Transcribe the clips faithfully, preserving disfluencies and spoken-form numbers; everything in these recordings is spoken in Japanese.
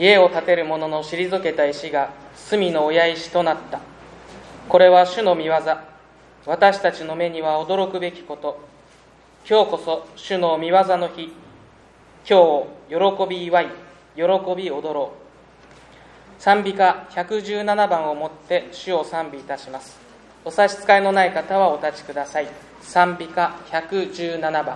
家を建てる者の退けた石が隅の親石となった。これは主の御業、私たちの目には驚くべきこと。今日こそ主の御業の日。今日を喜び祝い、喜び踊ろう。賛美歌ひゃくじゅうななばんをもって主を賛美いたします。お差し支えのない方はお立ちください。賛美歌ひゃくじゅうななばん。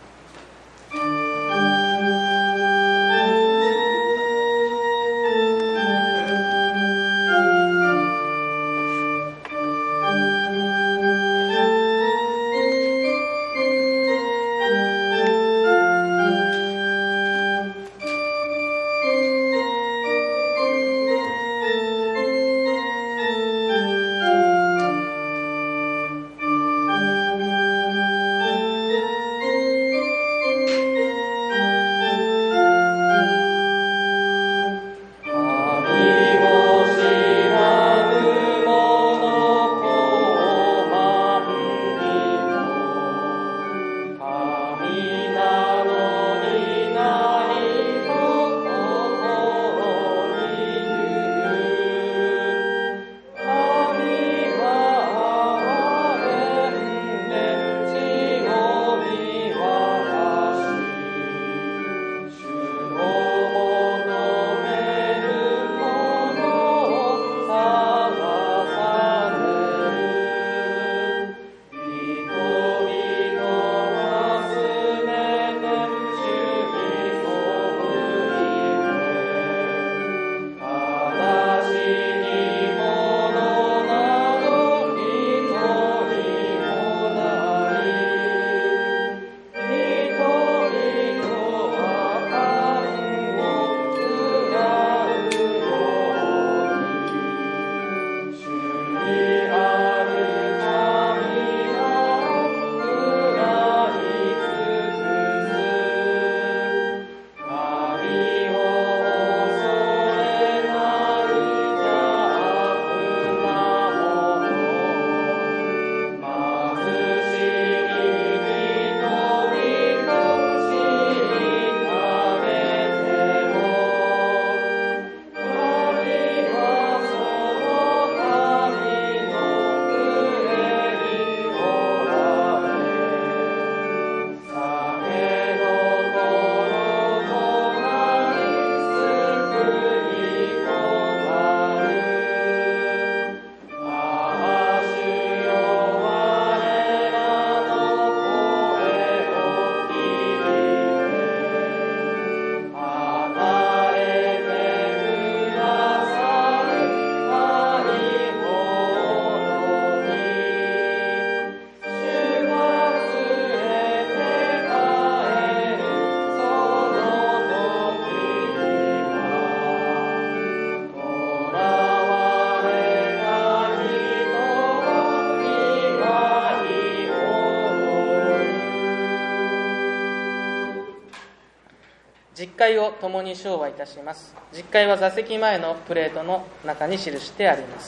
実会を共に唱和いたします。実会は座席前のプレートの中に記してあります。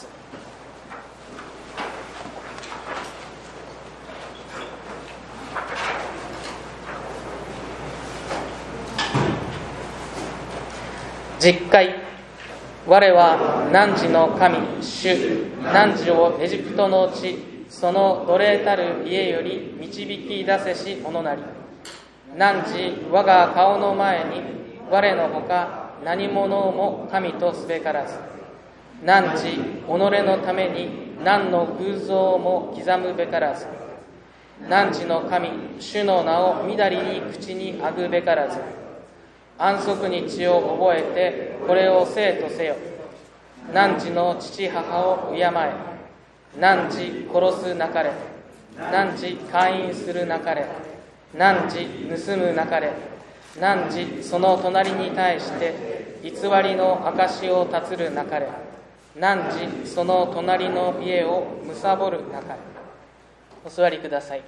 実会。我は汝の神主汝をエジプトの地その奴隷たる家より導き出せし者なり。汝我が顔の前に我のほか何者も神とすべからず。汝己のために何の偶像も刻むべからず。汝の神主の名をみだりに口にあぐべからず。安息日を覚えてこれを生とせよ。汝の父母を敬え。汝殺すなかれ。汝姦淫するなかれ。汝盗むなかれ。汝その隣に対して偽りの証を立つるなかれ。汝その隣の家を貪るなかれ。お座りください。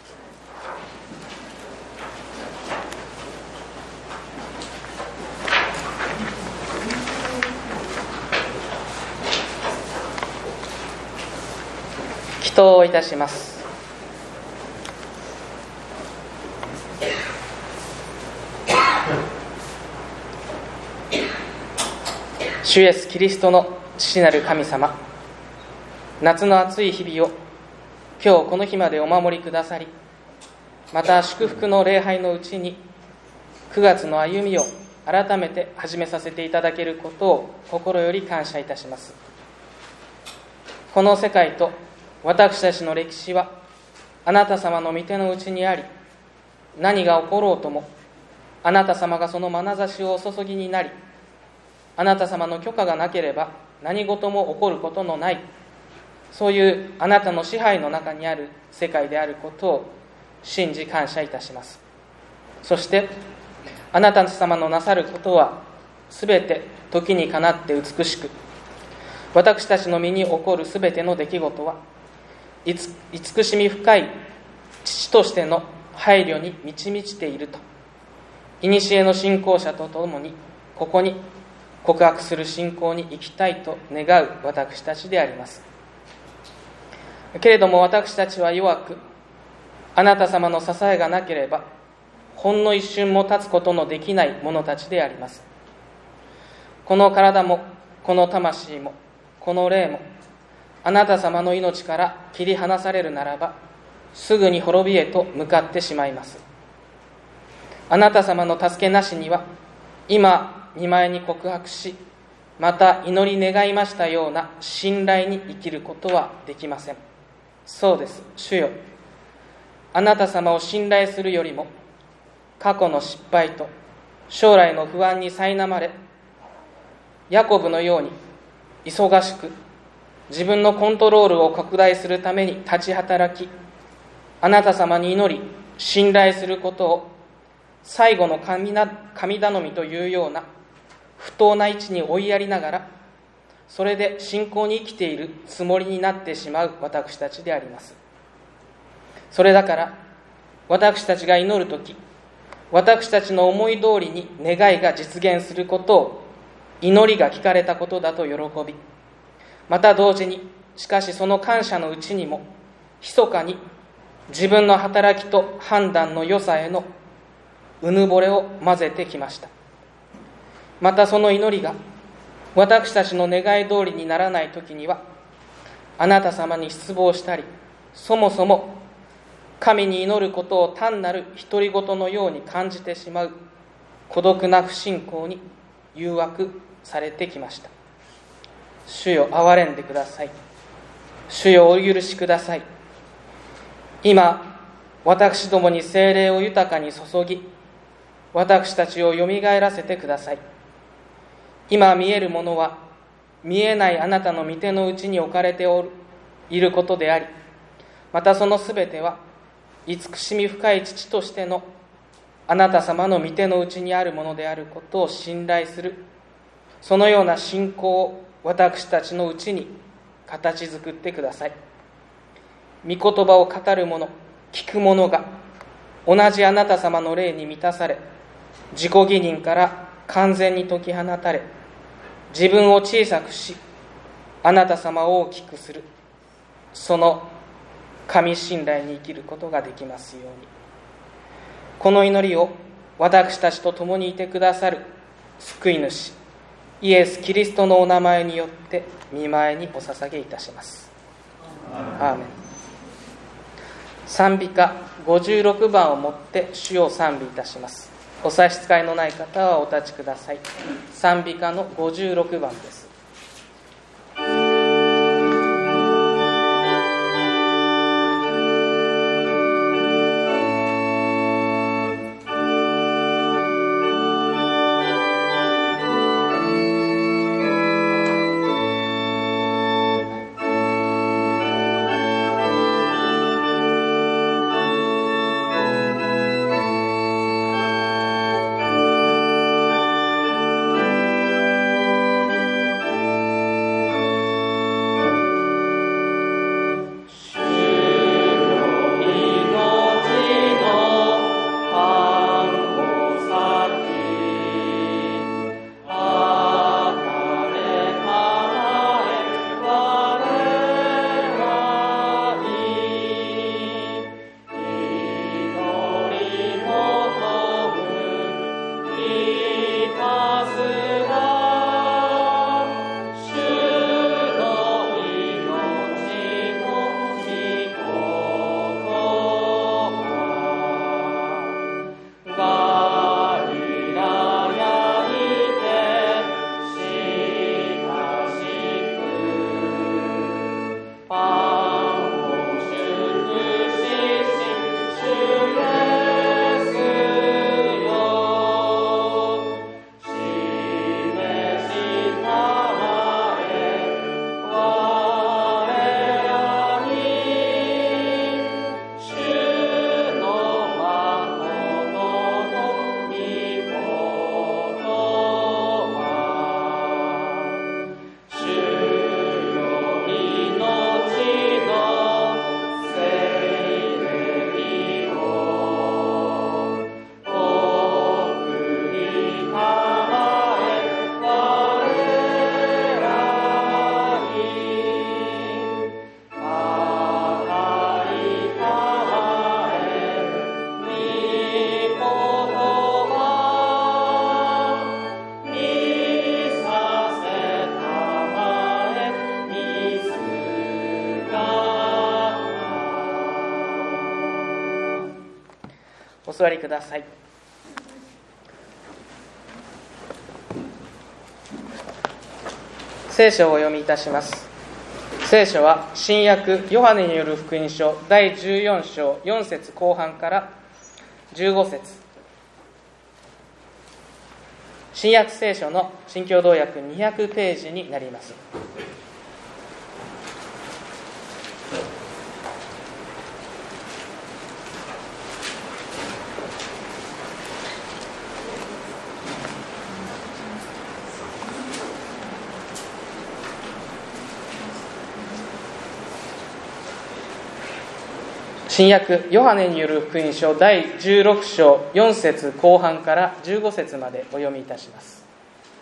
祈祷をいたします。 主イエスキリストの父なる神様、夏の暑い日々を今日この日までお守りくださり、また祝福の礼拝のうちにくがつの歩みを改めて始めさせていただけることを心より感謝いたします。この世界と私たちの歴史はあなた様の御手のうちにあり、何が起ころうともあなた様がその眼差しをお注ぎになり、あなた様の許可がなければ何事も起こることのない、そういうあなたの支配の中にある世界であることを信じ感謝いたします。そしてあなた様のなさることはすべて時にかなって美しく、私たちの身に起こるすべての出来事は慈しみ深い父としての配慮に満ち満ちていると、古の信仰者とともにここに告白する信仰に生きたいと願う私たちであります。けれども私たちは弱く、あなた様の支えがなければほんの一瞬も立つことのできない者たちであります。この体もこの魂もこの霊もあなた様の命から切り離されるならば、すぐに滅びへと向かってしまいます。あなた様の助けなしには、今御前に告白し、また祈り願いましたような信頼に生きることはできません。そうです、主よ。あなた様を信頼するよりも、過去の失敗と将来の不安に苛まれ、ヤコブのように忙しく自分のコントロールを拡大するために立ち働き、あなた様に祈り信頼することを最後の神な神頼みというような不当な位置に追いやりながら、それで信仰に生きているつもりになってしまう私たちであります。それだから私たちが祈るとき、私たちの思い通りに願いが実現することを祈りが聞かれたことだと喜び、また同時にしかしその感謝のうちにも密かに自分の働きと判断の良さへのうぬぼれを混ぜてきました。またその祈りが私たちの願い通りにならないときには、あなた様に失望したり、そもそも神に祈ることを単なる独り言のように感じてしまう孤独な不信仰に誘惑されてきました。主よ、憐れんでください。主よ、お許しください。今私どもに聖霊を豊かに注ぎ、私たちをよみがえらせてください。今見えるものは見えないあなたの御手のうちに置かれておるいることであり、またそのすべては慈しみ深い父としてのあなた様の御手のうちにあるものであることを信頼する、そのような信仰を私たちのうちに形作ってください。御言葉を語る者、聞く者が同じあなた様の霊に満たされ、自己義認から完全に解き放たれ、自分を小さくしあなた様を大きくする、その神信頼に生きることができますように。この祈りを私たちと共にいてくださる救い主イエス・キリストのお名前によって御前にお捧げいたします。アーメン。賛美歌ごじゅうろくばんをもって主を賛美いたします。お差し支えのない方はお立ちください。賛美歌のごじゅうろくばんです。 お座りください。聖書をお読みいたします。聖書は新約ヨハネによる福音書だいじゅうよん章よん節後半からじゅうご節、新約聖書の新共同訳にひゃくページになります。新約ヨハネによる福音書だいじゅうろく章よん節後半からじゅうご節までお読みいたします。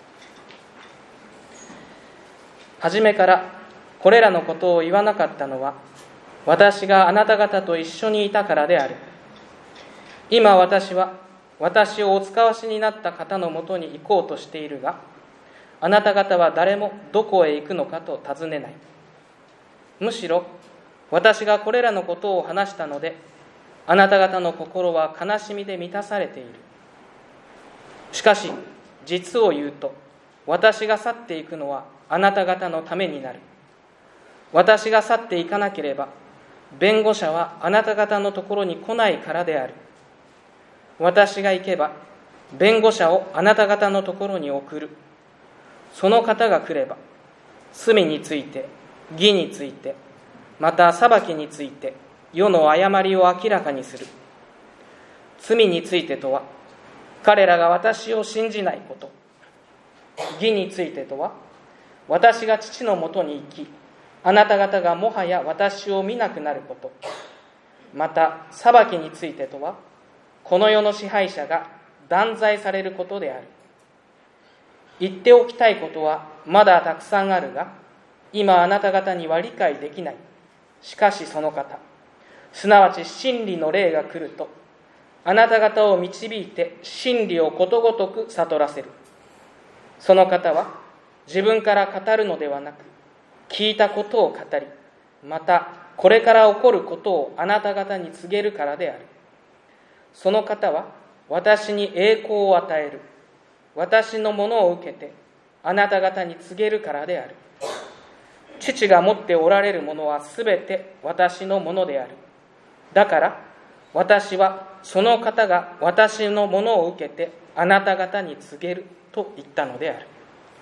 はじめからこれらのことを言わなかったのは、私があなた方と一緒にいたからである。今私は私をお使わしになった方のもとに行こうとしているが、あなた方は誰もどこへ行くのかと尋ねない。むしろ私がこれらのことを話したので、あなた方の心は悲しみで満たされている。しかし実を言うと、私が去っていくのはあなた方のためになる。私が去っていかなければ、弁護者はあなた方のところに来ないからである。私が行けば、弁護者をあなた方のところに送る。その方が来れば、罪について、義について、また裁きについて世の誤りを明らかにする。罪についてとは、彼らが私を信じないこと。義についてとは、私が父のもとに行き、あなた方がもはや私を見なくなること。また裁きについてとは、この世の支配者が断罪されることである。言っておきたいことはまだたくさんあるが、今あなた方には理解できない。しかしその方、すなわち真理の霊が来ると、あなた方を導いて真理をことごとく悟らせる。その方は自分から語るのではなく、聞いたことを語り、またこれから起こることをあなた方に告げるからである。その方は私に栄光を与える。私のものを受けてあなた方に告げるからである。父が持っておられるものはすべて私のものである。だから私はその方が私のものを受けてあなた方に告げると言ったのである。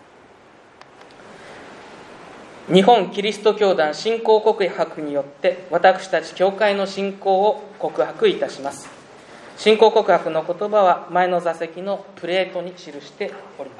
日本キリスト教団信仰告白によって私たち教会の信仰を告白いたします。信仰告白の言葉は前の座席のプレートに記しております。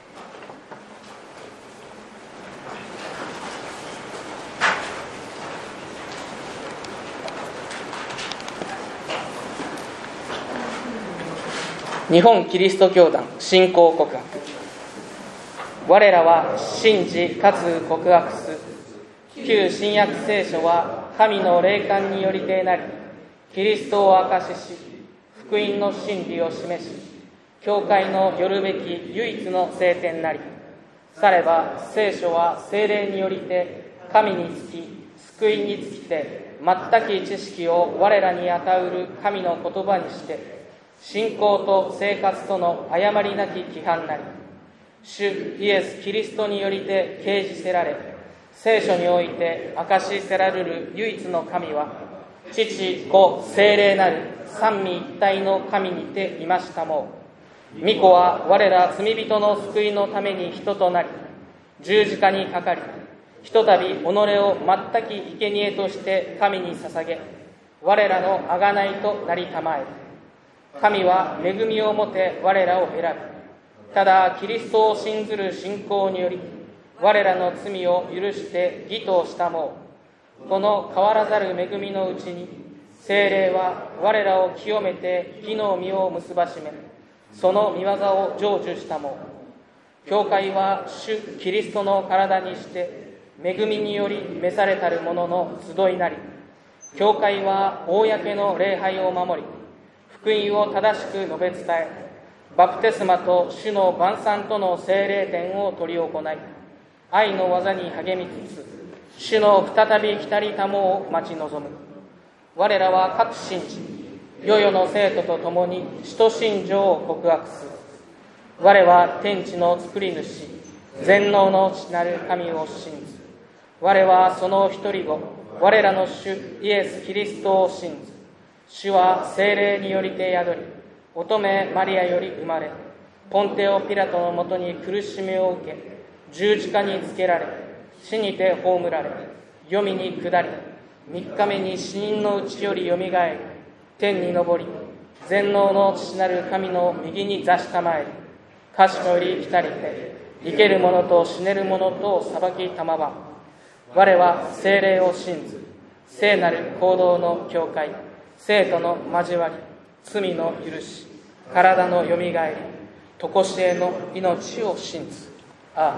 日本キリスト教団信仰告白。我らは信じかつ告白す。旧新約聖書は神の霊感によりてなり、キリストを証しし、福音の真理を示し、教会のよるべき唯一の聖典なり。されば聖書は聖霊によりて神につき、救いにつきて全き知識を我らに与うる神の言葉にして、信仰と生活との誤りなき規範なり、主イエス・キリストによりて掲示せられ、聖書において明かしせられる唯一の神は、父、子、聖霊なる三位一体の神にていましたもう。御子は我ら罪人の救いのために人となり、十字架にかかり、ひとたび己を全き生贄として神に捧げ、我らの贖いとなりたまえる。神は恵みをもて我らを選び、ただキリストを信ずる信仰により我らの罪を許して義としたもう。この変わらざる恵みのうちに聖霊は我らを清めて義の実を結ばしめ、その御業を成就したもう。教会は主キリストの体にして恵みにより召されたる者の集いなり、教会は公の礼拝を守り、福音を正しく述べ伝え、バプテスマと主の晩餐との聖霊典を執り行い、愛の技に励みつつ、主の再び来たりたもを待ち望む。我らは各信じ、 世々の生徒と共に使徒信条を告白する。我は天地の作り主、全能の父なる神を信ず。我はその一人子、我らの主イエス・キリストを信ず。主は聖霊によりて宿り、乙女マリアより生まれ、ポンテオ・ピラトのもとに苦しみを受け、十字架につけられ、死にて葬られ、黄泉に下り、三日目に死人のうちよりよみがえり、天に昇り、全能の父なる神の右に座したまえり、賢より来たりて、生ける者と死ねる者とを裁きたまわん。我は聖霊を信ず、聖なる行動の教会、生徒の交わり、罪の許し、体のよみがえり、とこしえの命を信ず。アーメン。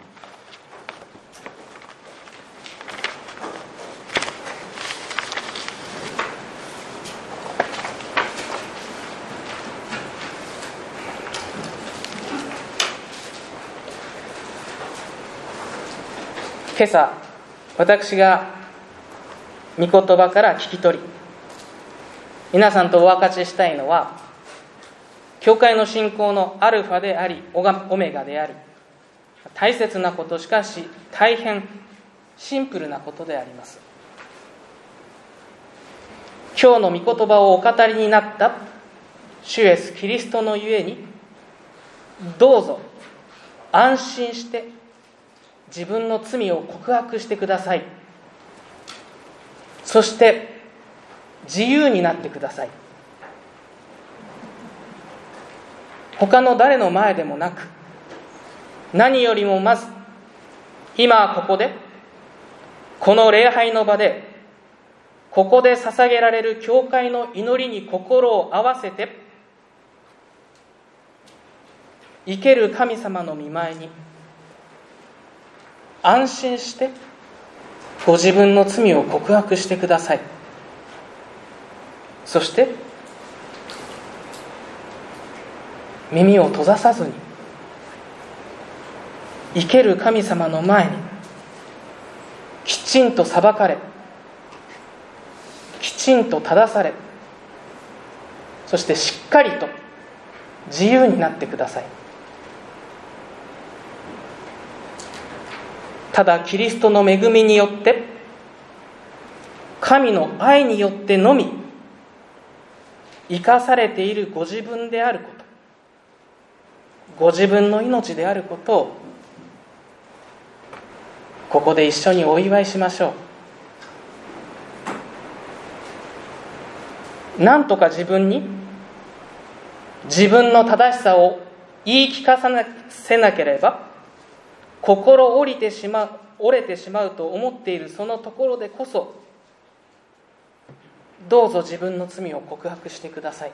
今朝、私が御言葉から聞き取り、皆さんとお分かちしたいのは、教会の信仰のアルファであり、オメガであり、大切なこと、しかし大変シンプルなことであります。今日の御言葉をお語りになった主イエスキリストのゆえに、どうぞ安心して自分の罪を告白してください。そして自由になってください。他の誰の前でもなく、何よりもまず今ここで、この礼拝の場で、ここで捧げられる教会の祈りに心を合わせて、生ける神様の御前に安心してご自分の罪を告白してください。そして耳を閉ざさずに、生ける神様の前にきちんと裁かれ、きちんと正され、そしてしっかりと自由になってください。ただキリストの恵みによって、神の愛によってのみ生かされているご自分であること、ご自分の命であることを、ここで一緒にお祝いしましょう。なんとか自分に自分の正しさを言い聞かせなければ心折りてしまう折れてしまうと思っているそのところでこそ、どうぞ自分の罪を告白してください。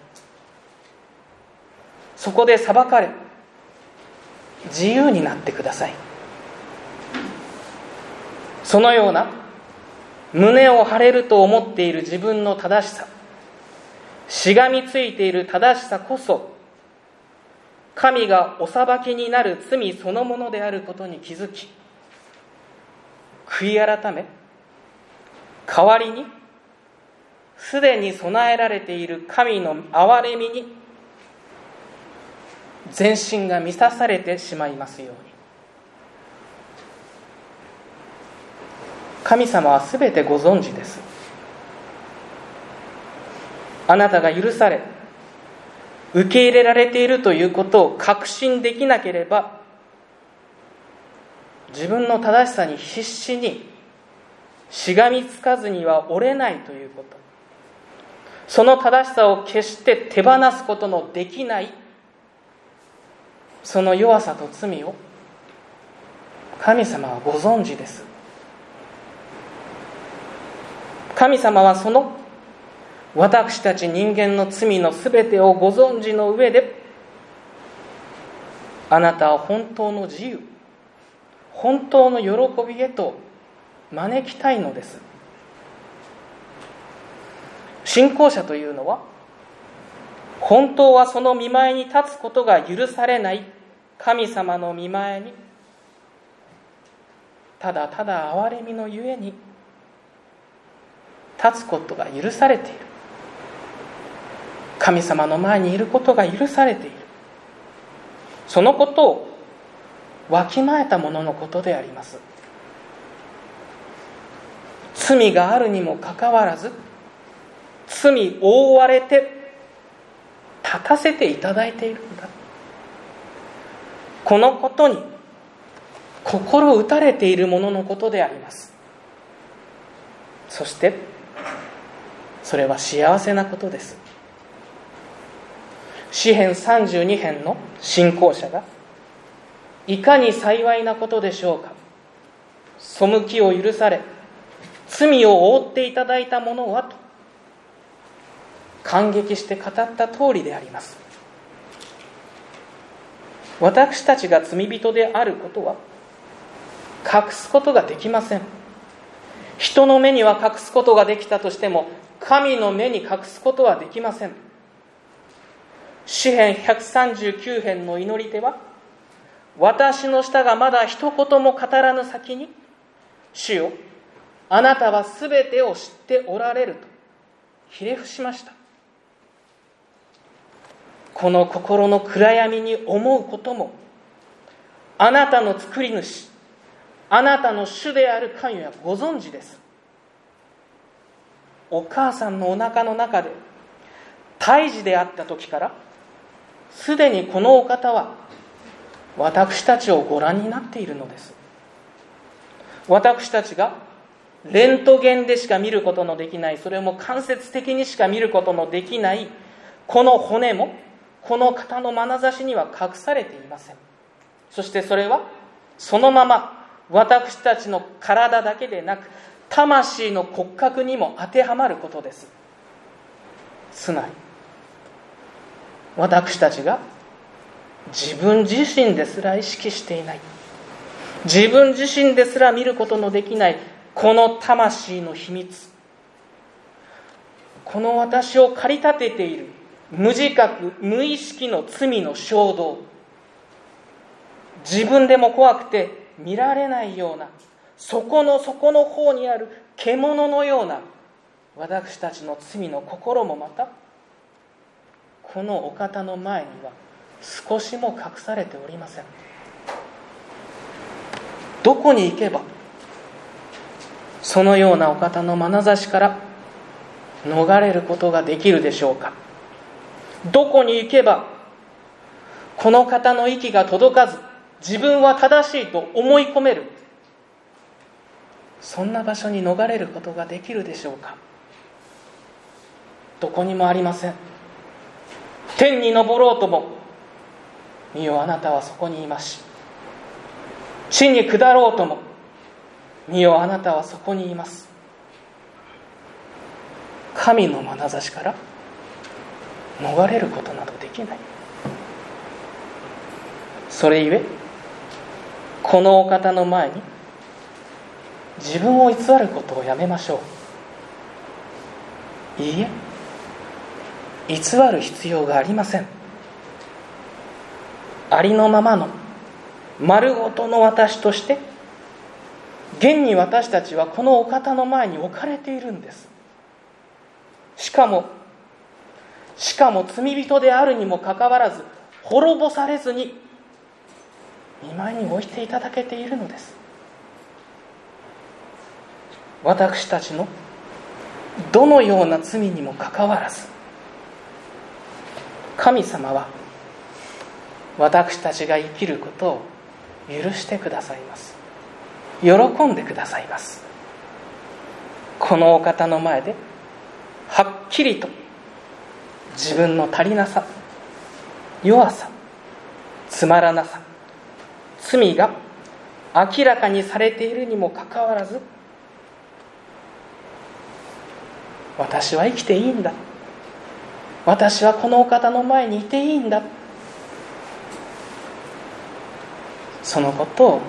そこで裁かれ、自由になってください。そのような胸を張れると思っている自分の正しさ、しがみついている正しさこそ、神がお裁きになる罪そのものであることに気づき、悔い改め、代わりにすでに備えられている神の憐れみに全身が満たされてしまいますように。神様はすべてご存知です。あなたが許され、受け入れられているということを確信できなければ、自分の正しさに必死にしがみつかずには折れないということ、その正しさを決して手放すことのできない、その弱さと罪を神様はご存知です。神様はその私たち人間の罪のすべてをご存知の上で、あなたは本当の自由、本当の喜びへと招きたいのです。信仰者というのは、本当はその御前に立つことが許されない神様の御前に、ただただ憐れみのゆえに立つことが許されている。 神様の前にいることが許されている。そのことをわきまえた者のことであります。罪があるにもかかわらず、罪覆われて立たせていただいているんだ。このことに心打たれている者のことであります。そしてそれは幸せなことです。詩編さんじゅうに編の信仰者がいかに幸いなことでしょうか。背きを許され罪を覆っていただいた者はと感激して語った通りであります。私たちが罪人であることは隠すことができません。人の目には隠すことができたとしても、神の目に隠すことはできません。詩編ひゃくさんじゅうきゅう編の祈りでは、私の舌がまだ一言も語らぬ先に、主よ、あなたはすべてを知っておられるとひれ伏しました。この心の暗闇に思うことも、あなたの作り主、あなたの主である神はご存知です。お母さんのお腹の中で胎児であった時からすでにこのお方は私たちをご覧になっているのです。私たちがレントゲンでしか見ることのできない、それも間接的にしか見ることのできないこの骨もこの方の眼差しには隠されていません。そしてそれはそのまま私たちの体だけでなく魂の骨格にも当てはまることです。つまり私たちが自分自身ですら意識していない、自分自身ですら見ることのできないこの魂の秘密、この私を駆り立てている無自覚無意識の罪の衝動、自分でも怖くて見られないような底の底の方にある獣のような私たちの罪の心もまたこのお方の前には少しも隠されておりません。どこに行けばそのようなお方の眼差しから逃れることができるでしょうか。どこに行けばこの方の息が届かず自分は正しいと思い込める、そんな場所に逃れることができるでしょうか。どこにもありません。天に昇ろうとも、見よあなたはそこにいますし、地に下ろうとも、見よあなたはそこにいます。神の眼差しから逃れることなどできない。それゆえこのお方の前に自分を偽ることをやめましょう。いいえ、偽る必要がありません。ありのままの丸ごとの私として現に私たちはこのお方の前に置かれているんです。しかもしかも罪人であるにもかかわらず滅ぼされずに御前に置いていただけているのです。私たちのどのような罪にもかかわらず神様は私たちが生きることを許してくださいます。喜んでくださいます。このお方の前ではっきりと自分の足りなさ、弱さ、つまらなさ、罪が明らかにされているにもかかわらず、私は生きていいんだ、私はこのお方の前にいていいんだ、そのことを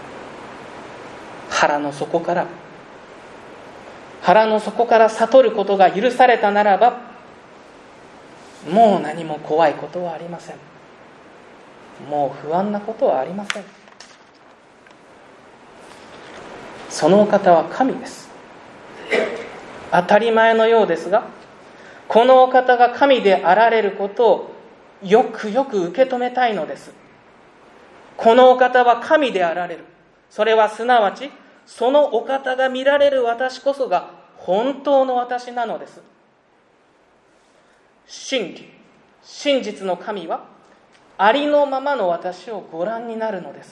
腹の底から腹の底から悟ることが許されたならば、もう何も怖いことはありません。もう不安なことはありません。そのお方は神です。当たり前のようですが、 このお方が神であられることをよくよく受け止めたいのです。このお方は神であられる。それはすなわち、そのお方が見られる私こそが本当の私なのです。真理、真実の神はありのままの私をご覧になるのです。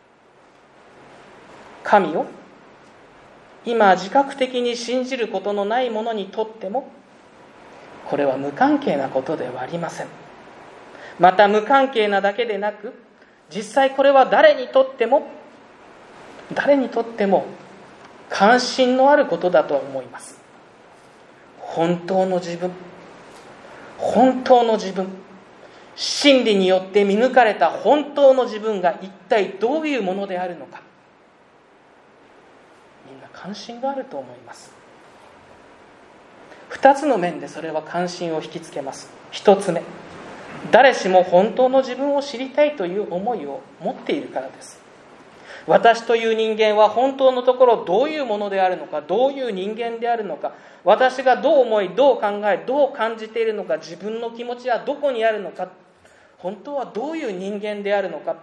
神を今自覚的に信じることのない者にとっても、これは無関係なことではありません。また無関係なだけでなく、実際これは誰にとっても誰にとっても関心のあることだと思います。本当の自分、本当の自分、真理によって見抜かれた本当の自分が一体どういうものであるのか、みんな関心があると思います。二つの面でそれは関心を引きつけます。一つ目、誰しも本当の自分を知りたいという思いを持っているからです。私という人間は本当のところどういうものであるのか、どういう人間であるのか、私がどう思い、どう考え、どう感じているのか、自分の気持ちはどこにあるのか、本当はどういう人間であるのか、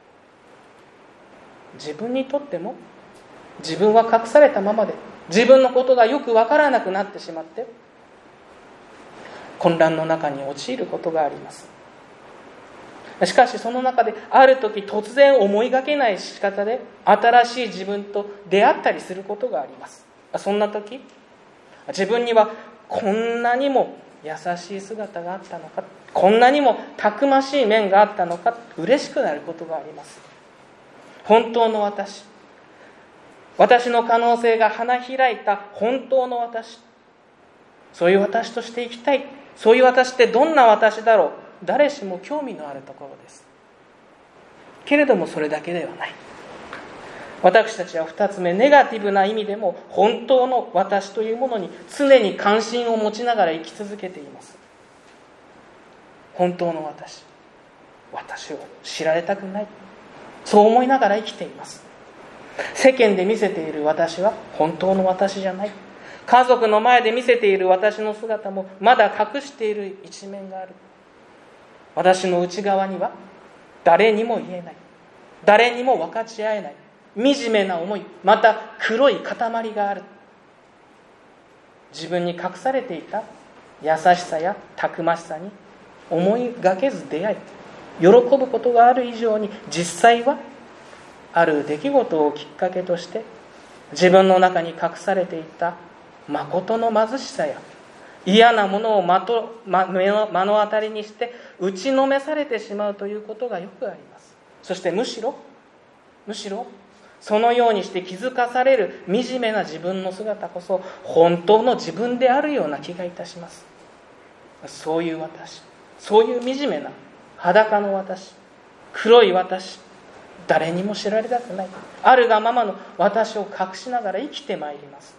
自分にとっても自分は隠されたままで、自分のことがよくわからなくなってしまって混乱の中に陥ることがあります。しかしその中である時突然思いがけない仕方で新しい自分と出会ったりすることがあります。そんな時、自分にはこんなにも優しい姿があったのか、こんなにもたくましい面があったのか、嬉しくなることがあります。本当の私、私の可能性が花開いた本当の私、そういう私として生きたい。そういう私ってどんな私だろう。誰しも興味のあるところです。けれどもそれだけではない。私たちは二つ目、ネガティブな意味でも本当の私というものに常に関心を持ちながら生き続けています。本当の私、私を知られたくない、そう思いながら生きています。世間で見せている私は本当の私じゃない。家族の前で見せている私の姿もまだ隠している一面がある。私の内側には誰にも言えない、誰にも分かち合えない惨めな思い、また黒い塊がある。自分に隠されていた優しさやたくましさに思いがけず出会い、喜ぶことがある以上に、実際はある出来事をきっかけとして自分の中に隠されていた誠の貧しさや嫌なものをまと、ま、目の、目の当たりにして打ちのめされてしまうということがよくあります。そしてむしろむしろそのようにして気づかされる惨めな自分の姿こそ本当の自分であるような気がいたします。そういう私、そういう惨めな裸の私、黒い私、誰にも知られたくない、あるがままの私を隠しながら生きてまいります。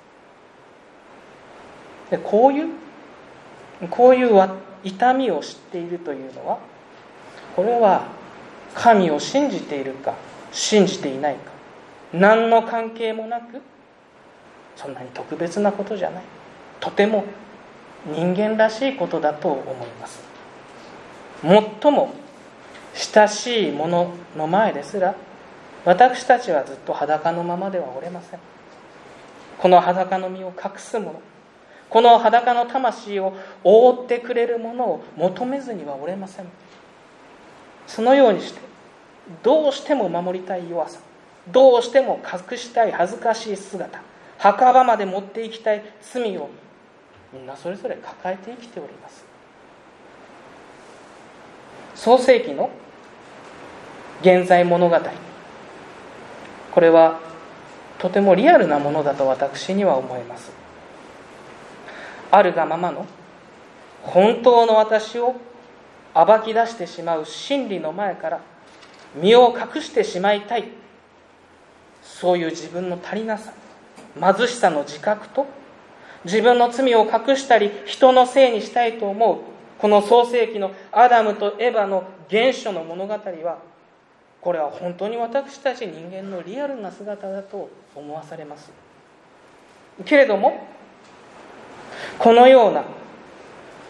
でこういうこういう痛みを知っているというのは、これは神を信じているか信じていないか何の関係もなく、そんなに特別なことじゃない、とても人間らしいことだと思います。最も親しいものの前ですら私たちはずっと裸のままではおれません。この裸の身を隠すもの、この裸の魂を覆ってくれるものを求めずにはおれません。そのようにしてどうしても守りたい弱さ、どうしても隠したい恥ずかしい姿、墓場まで持っていきたい罪をみんなそれぞれ抱えて生きております。創世記の現在物語、これはとてもリアルなものだと私には思えます。あるがままの本当の私を暴き出してしまう真理の前から身を隠してしまいたい、そういう自分の足りなさ、貧しさの自覚と、自分の罪を隠したり人のせいにしたいと思うこの創世記のアダムとエバの原初の物語は、これは本当に私たち人間のリアルな姿だと思わされます。けれどもこのような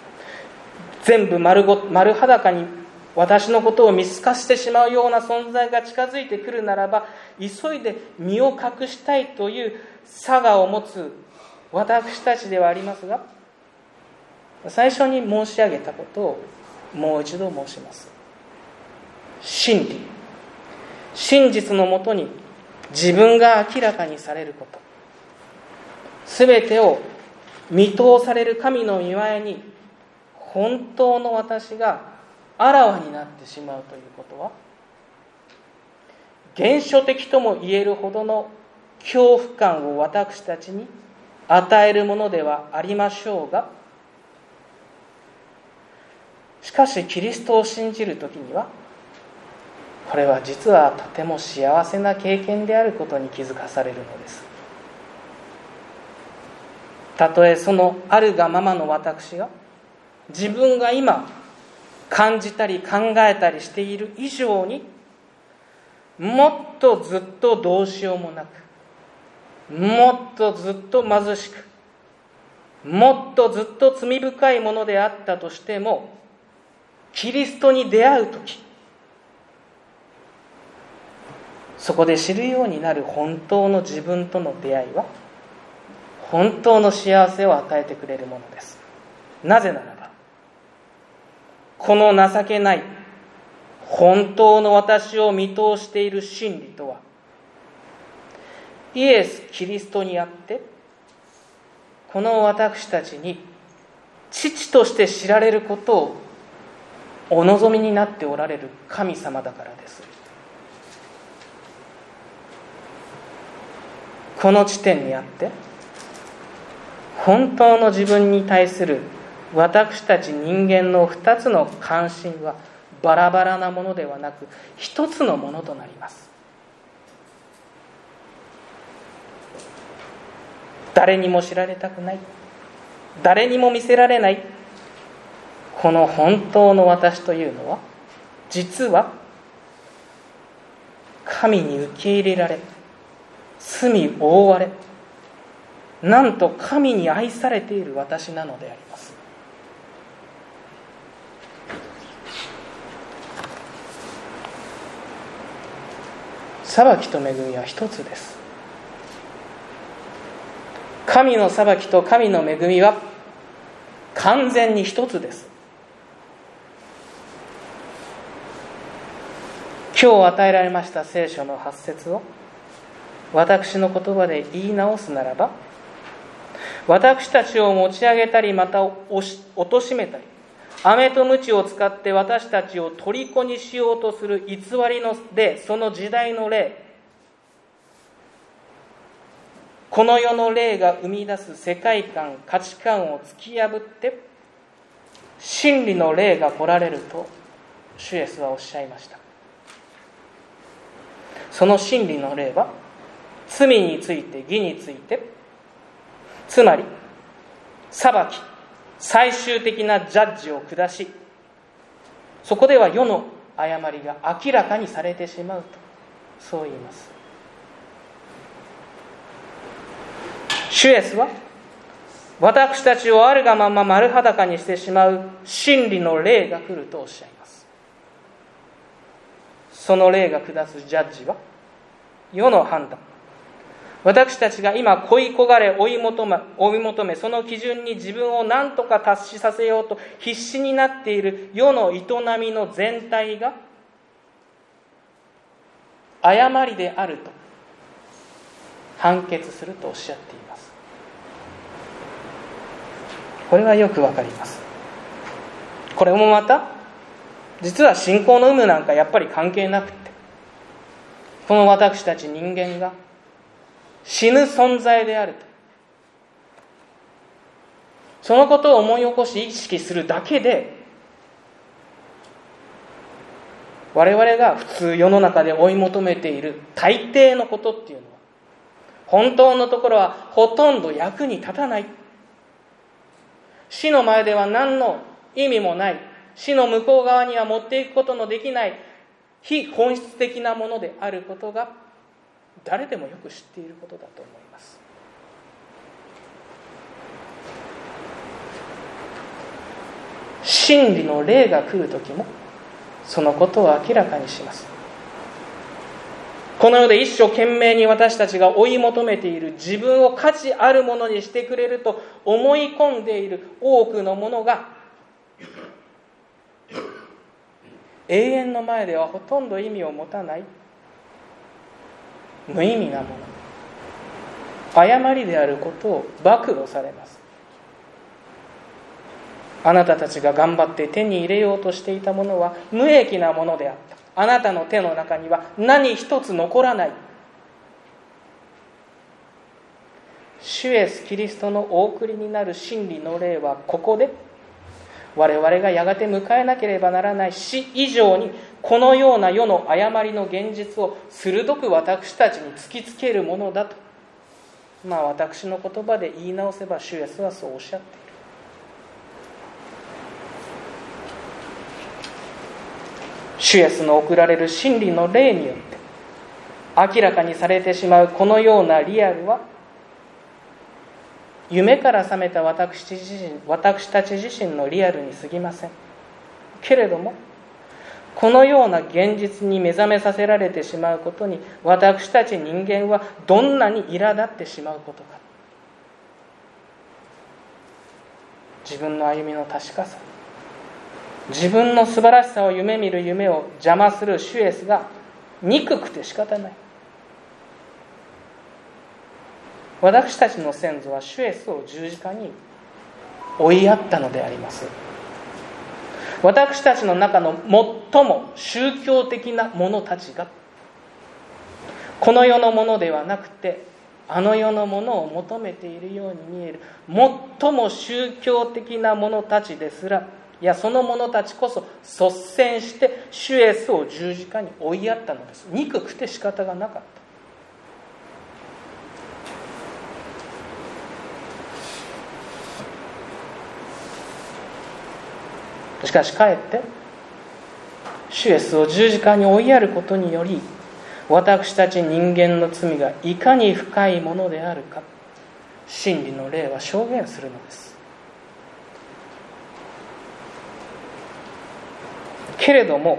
全部丸ご丸裸に私のことを見透かしてしまうような存在が近づいてくるならば、急いで身を隠したいという性を持つ私たちではありますが、最初に申し上げたことをもう一度申します。真理、真実のもとに自分が明らかにされること、すべてを見通される神の御前に本当の私があらわになってしまうということは、原初的とも言えるほどの恐怖感を私たちに与えるものではありましょうが、しかしキリストを信じるときには、これは実はとても幸せな経験であることに気づかされるのです。たとえそのあるがままの私が自分が今感じたり考えたりしている以上に、もっとずっとどうしようもなく、もっとずっと貧しく、もっとずっと罪深いものであったとしても、キリストに出会うとき、そこで知るようになる本当の自分との出会いは、本当の幸せを与えてくれるものです。なぜならば、この情けない本当の私を見通している真理とは、イエス・キリストにあって、この私たちに父として知られることをお望みになっておられる神様だからです。この地点にあって、本当の自分に対する私たち人間の二つの関心はバラバラなものではなく、一つのものとなります。誰にも知られたくない、誰にも見せられない、この本当の私というのは、実は神に受け入れられ、罪を覆われ、なんと神に愛されている私なのであります。裁きと恵みは一つです。神の裁きと神の恵みは完全に一つです。今日与えられました聖書の八節を私の言葉で言い直すならば、私たちを持ち上げたりまた貶としめたり、飴と鞭を使って私たちを虜にしようとする偽りの霊、その時代の霊、この世の霊が生み出す世界観、価値観を突き破って真理の霊が来られると主イエスはおっしゃいました。その真理の霊は罪について義について、つまり裁き、最終的なジャッジを下し、そこでは世の誤りが明らかにされてしまうと、そう言います。主イエスは私たちをあるがまま丸裸にしてしまう真理の霊が来るとおっしゃいます。その霊が下すジャッジは世の判断、私たちが今恋焦がれ追い求め、追い求め、その基準に自分を何とか達しさせようと必死になっている世の営みの全体が誤りであると判決するとおっしゃっています。これはよくわかります。これもまた実は信仰の有無なんかやっぱり関係なくって、この私たち人間が死ぬ存在であると、そのことを思い起こし意識するだけで、我々が普通世の中で追い求めている大抵のことっていうのは、本当のところはほとんど役に立たない。死の前では何の意味もない、死の向こう側には持っていくことのできない非本質的なものであることが誰でもよく知っていることだと思います。 真理の霊が来るときもそのことを明らかにします。この世で一生懸命に私たちが追い求めている自分を価値あるものにしてくれると思い込んでいる多くのものが永遠の前ではほとんど意味を持たない無意味なもの、誤りであることを暴露されます。あなたたちが頑張って手に入れようとしていたものは無益なものであった。あなたの手の中には何一つ残らない。主イエスキリストのお送りになる真理の霊はここで我々がやがて迎えなければならない死以上にこのような世の誤りの現実を鋭く私たちに突きつけるものだと、まあ私の言葉で言い直せば主イエスはそうおっしゃっている。主イエスの送られる真理の霊によって明らかにされてしまうこのようなリアルは、夢から覚めた私自身、私たち自身のリアルに過ぎませんけれども、このような現実に目覚めさせられてしまうことに私たち人間はどんなに苛立ってしまうことか。自分の歩みの確かさ、自分の素晴らしさを夢見る夢を邪魔する主イエスが憎くて仕方ない。私たちの先祖は主イエスを十字架に追いやったのであります。私たちの中の最も宗教的な者たちがこの世のものではなくてあの世のものを求めているように見える最も宗教的な者たちですら、いやその者たちこそ率先して主イエスを十字架に追いやったのです。憎くて仕方がなかった。しかしかえって主イエスを十字架に追いやることにより、私たち人間の罪がいかに深いものであるか、真理の霊は証言するのです。けれども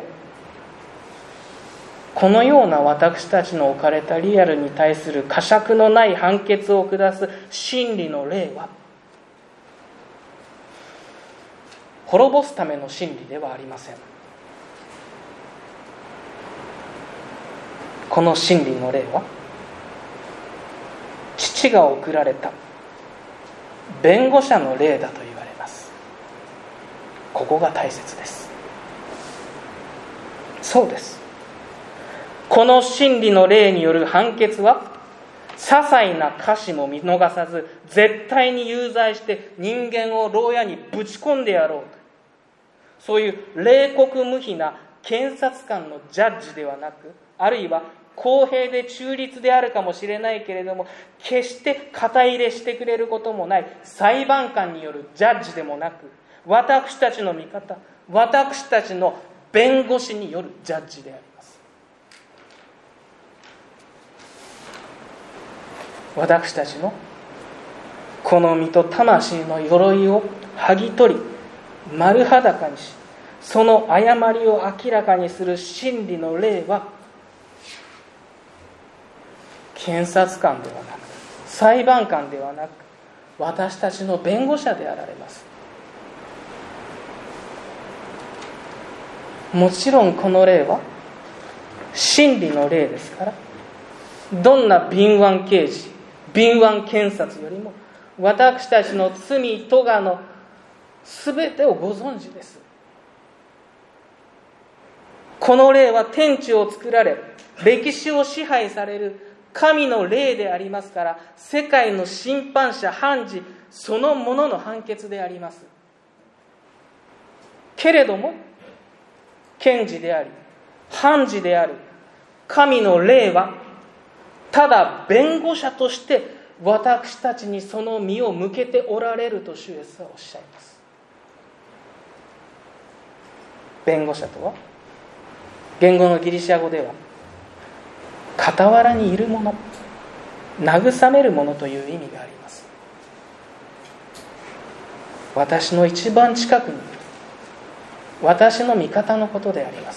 このような私たちの置かれたリアルに対する呵責のない判決を下す真理の霊は滅ぼすための真理ではありません。この真理の霊は父が送られた弁護者の霊だと言われます。ここが大切です。そうです。この真理の霊による判決は些細な瑕疵も見逃さず絶対に有罪して人間を牢屋にぶち込んでやろうと、そういう冷酷無比な検察官のジャッジではなく、あるいは公平で中立であるかもしれないけれども決して肩入れしてくれることもない裁判官によるジャッジでもなく、私たちの味方、私たちの弁護士によるジャッジであります。私たちのこの身と魂の鎧を剥ぎ取り丸裸にし、その誤りを明らかにする真理の霊は検察官ではなく裁判官ではなく私たちの弁護者であられます。もちろんこの霊は真理の霊ですから、どんな敏腕刑事、敏腕検察よりも私たちの罪咎のすべてをご存知です。この霊は天地を作られ歴史を支配される神の霊でありますから、世界の審判者判事そのものの判決であります。けれども検事であり判事である神の霊はただ弁護者として私たちにその身を向けておられると主イエスはおっしゃいます。弁護者とは言語のギリシャ語では傍らにいるもの、慰めるものという意味があります。私の一番近くにいる、 私の味方のことであります。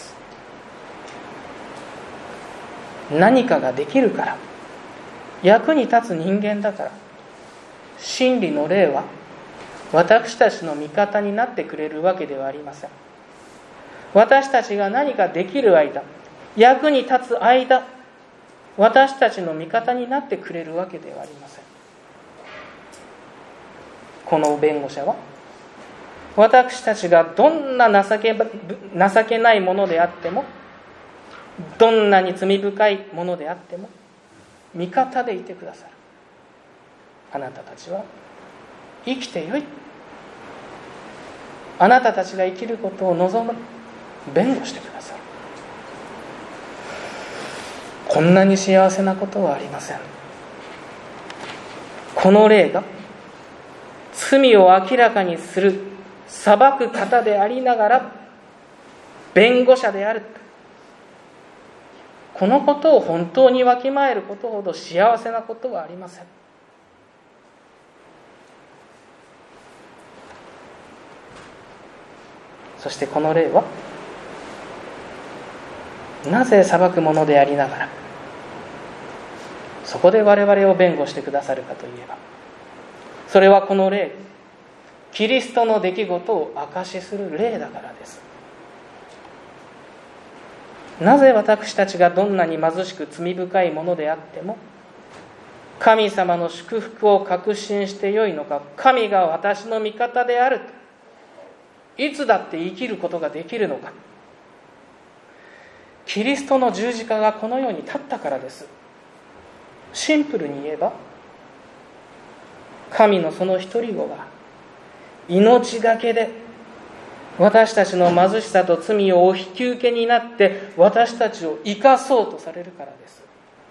何かができるから、役に立つ人間だから、真理の霊は私たちの味方になってくれるわけではありません。私たちが何かできる間、役に立つ間、私たちの味方になってくれるわけではありません。この弁護者は、私たちがどんな情け、情けないものであっても、どんなに罪深いものであっても、味方でいてくださる。あなたたちは生きてよい。あなたたちが生きることを望む。弁護してくださる。こんなに幸せなことはありません。この霊が罪を明らかにする裁く方でありながら弁護者である。このことを本当にわきまえることほど幸せなことはありません。そしてこの霊はなぜ裁くものでありながらそこで我々を弁護してくださるかといえば、それはこの霊、キリストの出来事を証しする霊だからです。なぜ私たちがどんなに貧しく罪深いものであっても神様の祝福を確信してよいのか。神が私の味方であるといつだって生きることができるのか。キリストの十字架がこの世に立ったからです。シンプルに言えば、神のその一人子が命がけで私たちの貧しさと罪をお引き受けになって私たちを生かそうとされるからです。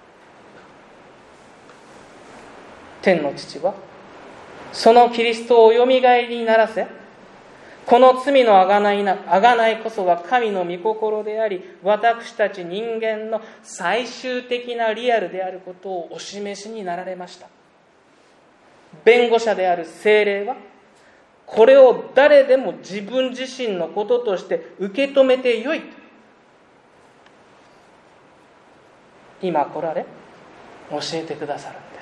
天の父はそのキリストをおよみがえりにならせ、この罪のあがないな、あがないこそが神の御心であり、私たち人間の最終的なリアルであることをお示しになられました。弁護者である聖霊は、これを誰でも自分自身のこととして受け止めてよい。今来られ、教えてくださるんです。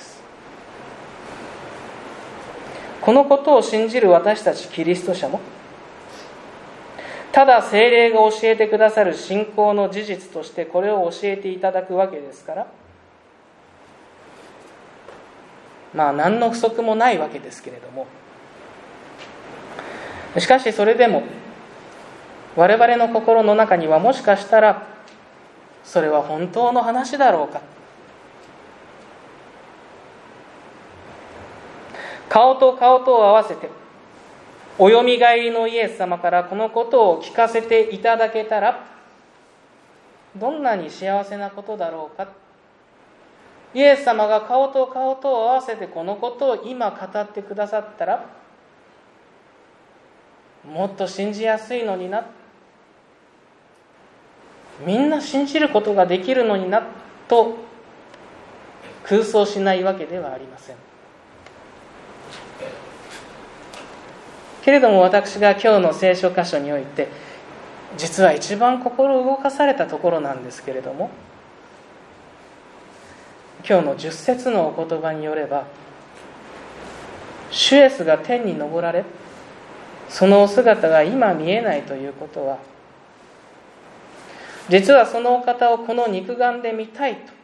このことを信じる私たちキリスト者も、ただ聖霊が教えてくださる信仰の事実としてこれを教えていただくわけですから、まあ何の不足もないわけですけれども、しかしそれでも我々の心の中にはもしかしたらそれは本当の話だろうか、顔と顔とを合わせておよみがえりのイエス様からこのことを聞かせていただけたらどんなに幸せなことだろうか。イエス様が顔と顔とを合わせてこのことを今語ってくださったらもっと信じやすいのにな、みんな信じることができるのになと空想しないわけではありません。けれども私が今日の聖書箇所において実は一番心を動かされたところなんですけれども、今日のじゅっ節のお言葉によれば、主イエスが天に昇られそのお姿が今見えないということは、実はそのお方をこの肉眼で見たいと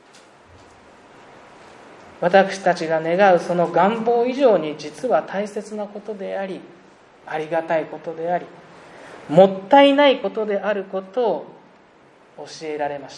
私たちが願うその願望以上に実は大切なことであり、ありがたいことであり、もったいないことであることを教えられました。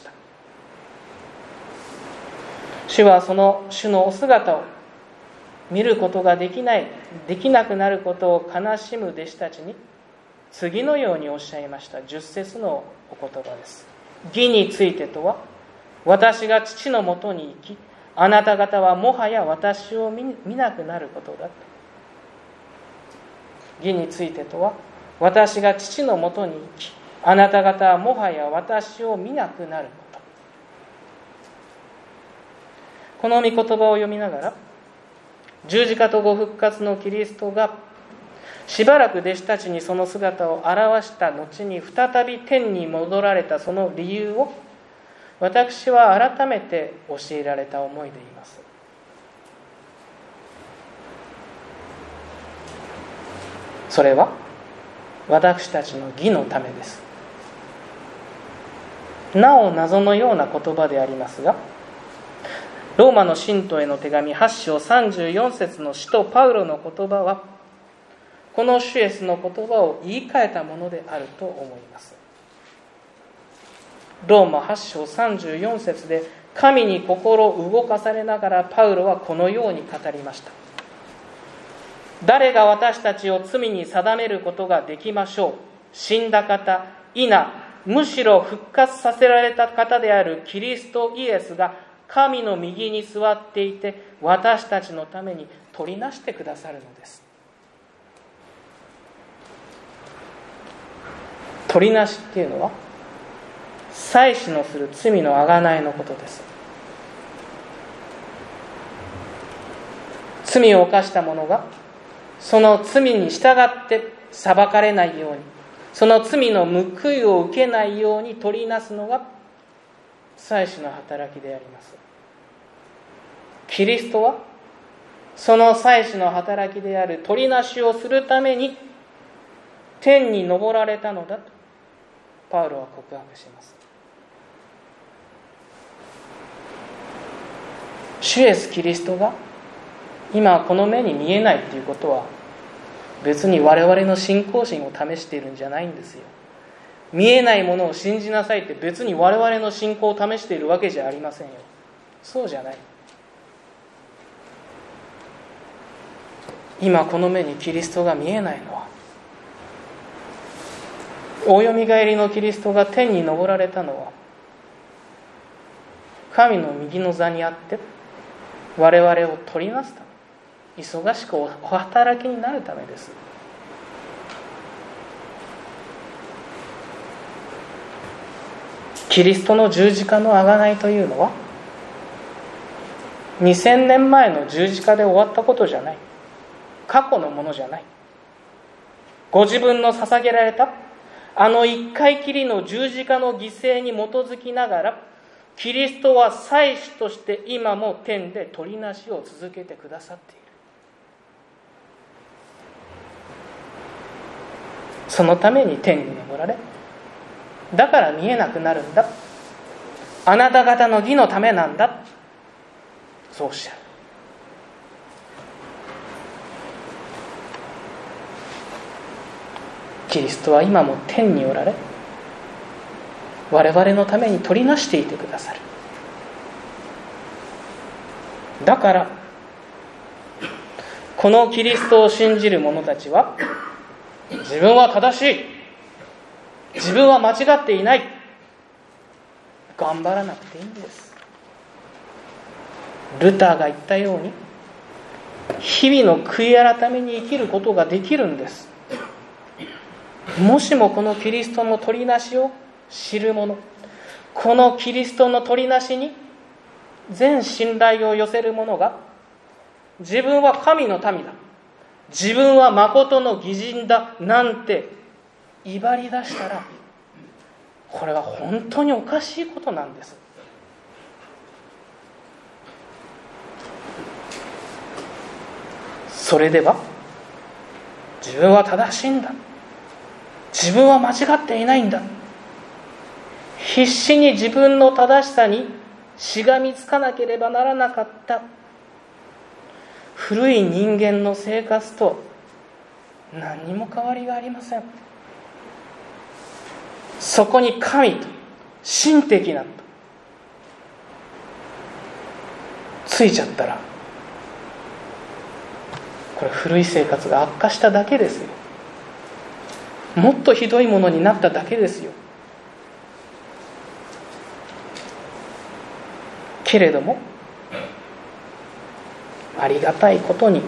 主はその主のお姿を見ることができない、できなくなることを悲しむ弟子たちに次のようにおっしゃいました。じゅっ節のお言葉です。義についてとは、私が父のもとに行きあなた方はもはや私を 見, 見なくなることだと。義についてとは、私が父のもとに行きあなた方はもはや私を見なくなること。この御言葉を読みながら、十字架とご復活のキリストがしばらく弟子たちにその姿を現した後に再び天に戻られたその理由を私は改めて教えられた思いでいます。それは私たちの義のためです。なお謎のような言葉でありますが、ローマの信徒への手紙はち章さんじゅうよん節の使徒パウロの言葉は、この主イエスの言葉を言い換えたものであると思います。ローマはち章さんじゅうよん節で、神に心を動かされながらパウロはこのように語りました。誰が私たちを罪に定めることができましょう。死んだ方、否、むしろ復活させられた方であるキリストイエスが神の右に座っていて、私たちのために取りなしてくださるのです。取りなしっていうのは、祭司のする罪のあがないのことです。罪を犯した者がその罪に従って裁かれないように、その罪の報いを受けないように取りなすのが祭司の働きであります。キリストはその祭司の働きである取りなしをするために天に昇られたのだとパウロは告白します。主イエスキリストが今この目に見えないということは、別に我々の信仰心を試しているんじゃないんですよ。見えないものを信じなさいって別に我々の信仰を試しているわけじゃありませんよ。そうじゃない。今この目にキリストが見えないのは、およみがえりのキリストが天に昇られたのは、神の右の座にあって我々を取りなすため、忙しくお働きになるためです。キリストの十字架の贖いというのはにせんねんまえの十字架で終わったことじゃない。過去のものじゃない。ご自分の捧げられたあの一回きりの十字架の犠牲に基づきながら、キリストは祭司として今も天で取りなしを続けてくださっている。そのために天に昇られ、だから見えなくなるんだ、あなた方の義のためなんだ、そうおっしゃる。キリストは今も天におられ、我々のために取りなしていてくださる。だからこのキリストを信じる者たちは、自分は正しい、自分は間違っていない、頑張らなくていいんです。ルターが言ったように、日々の悔い改めに生きることができるんです。もしもこのキリストの取りなしを知る者、このキリストの取りなしに全信頼を寄せる者が、自分は神の民だ、自分は誠の義人だなんて威張り出したら、これは本当におかしいことなんです。それでは自分は正しいんだ、自分は間違っていないんだ、必死に自分の正しさにしがみつかなければならなかった古い人間の生活と何にも変わりがありません。そこに神と神的なとついちゃったら、これ古い生活が悪化しただけですよ。もっとひどいものになっただけですよ。けれどもありがたいことに、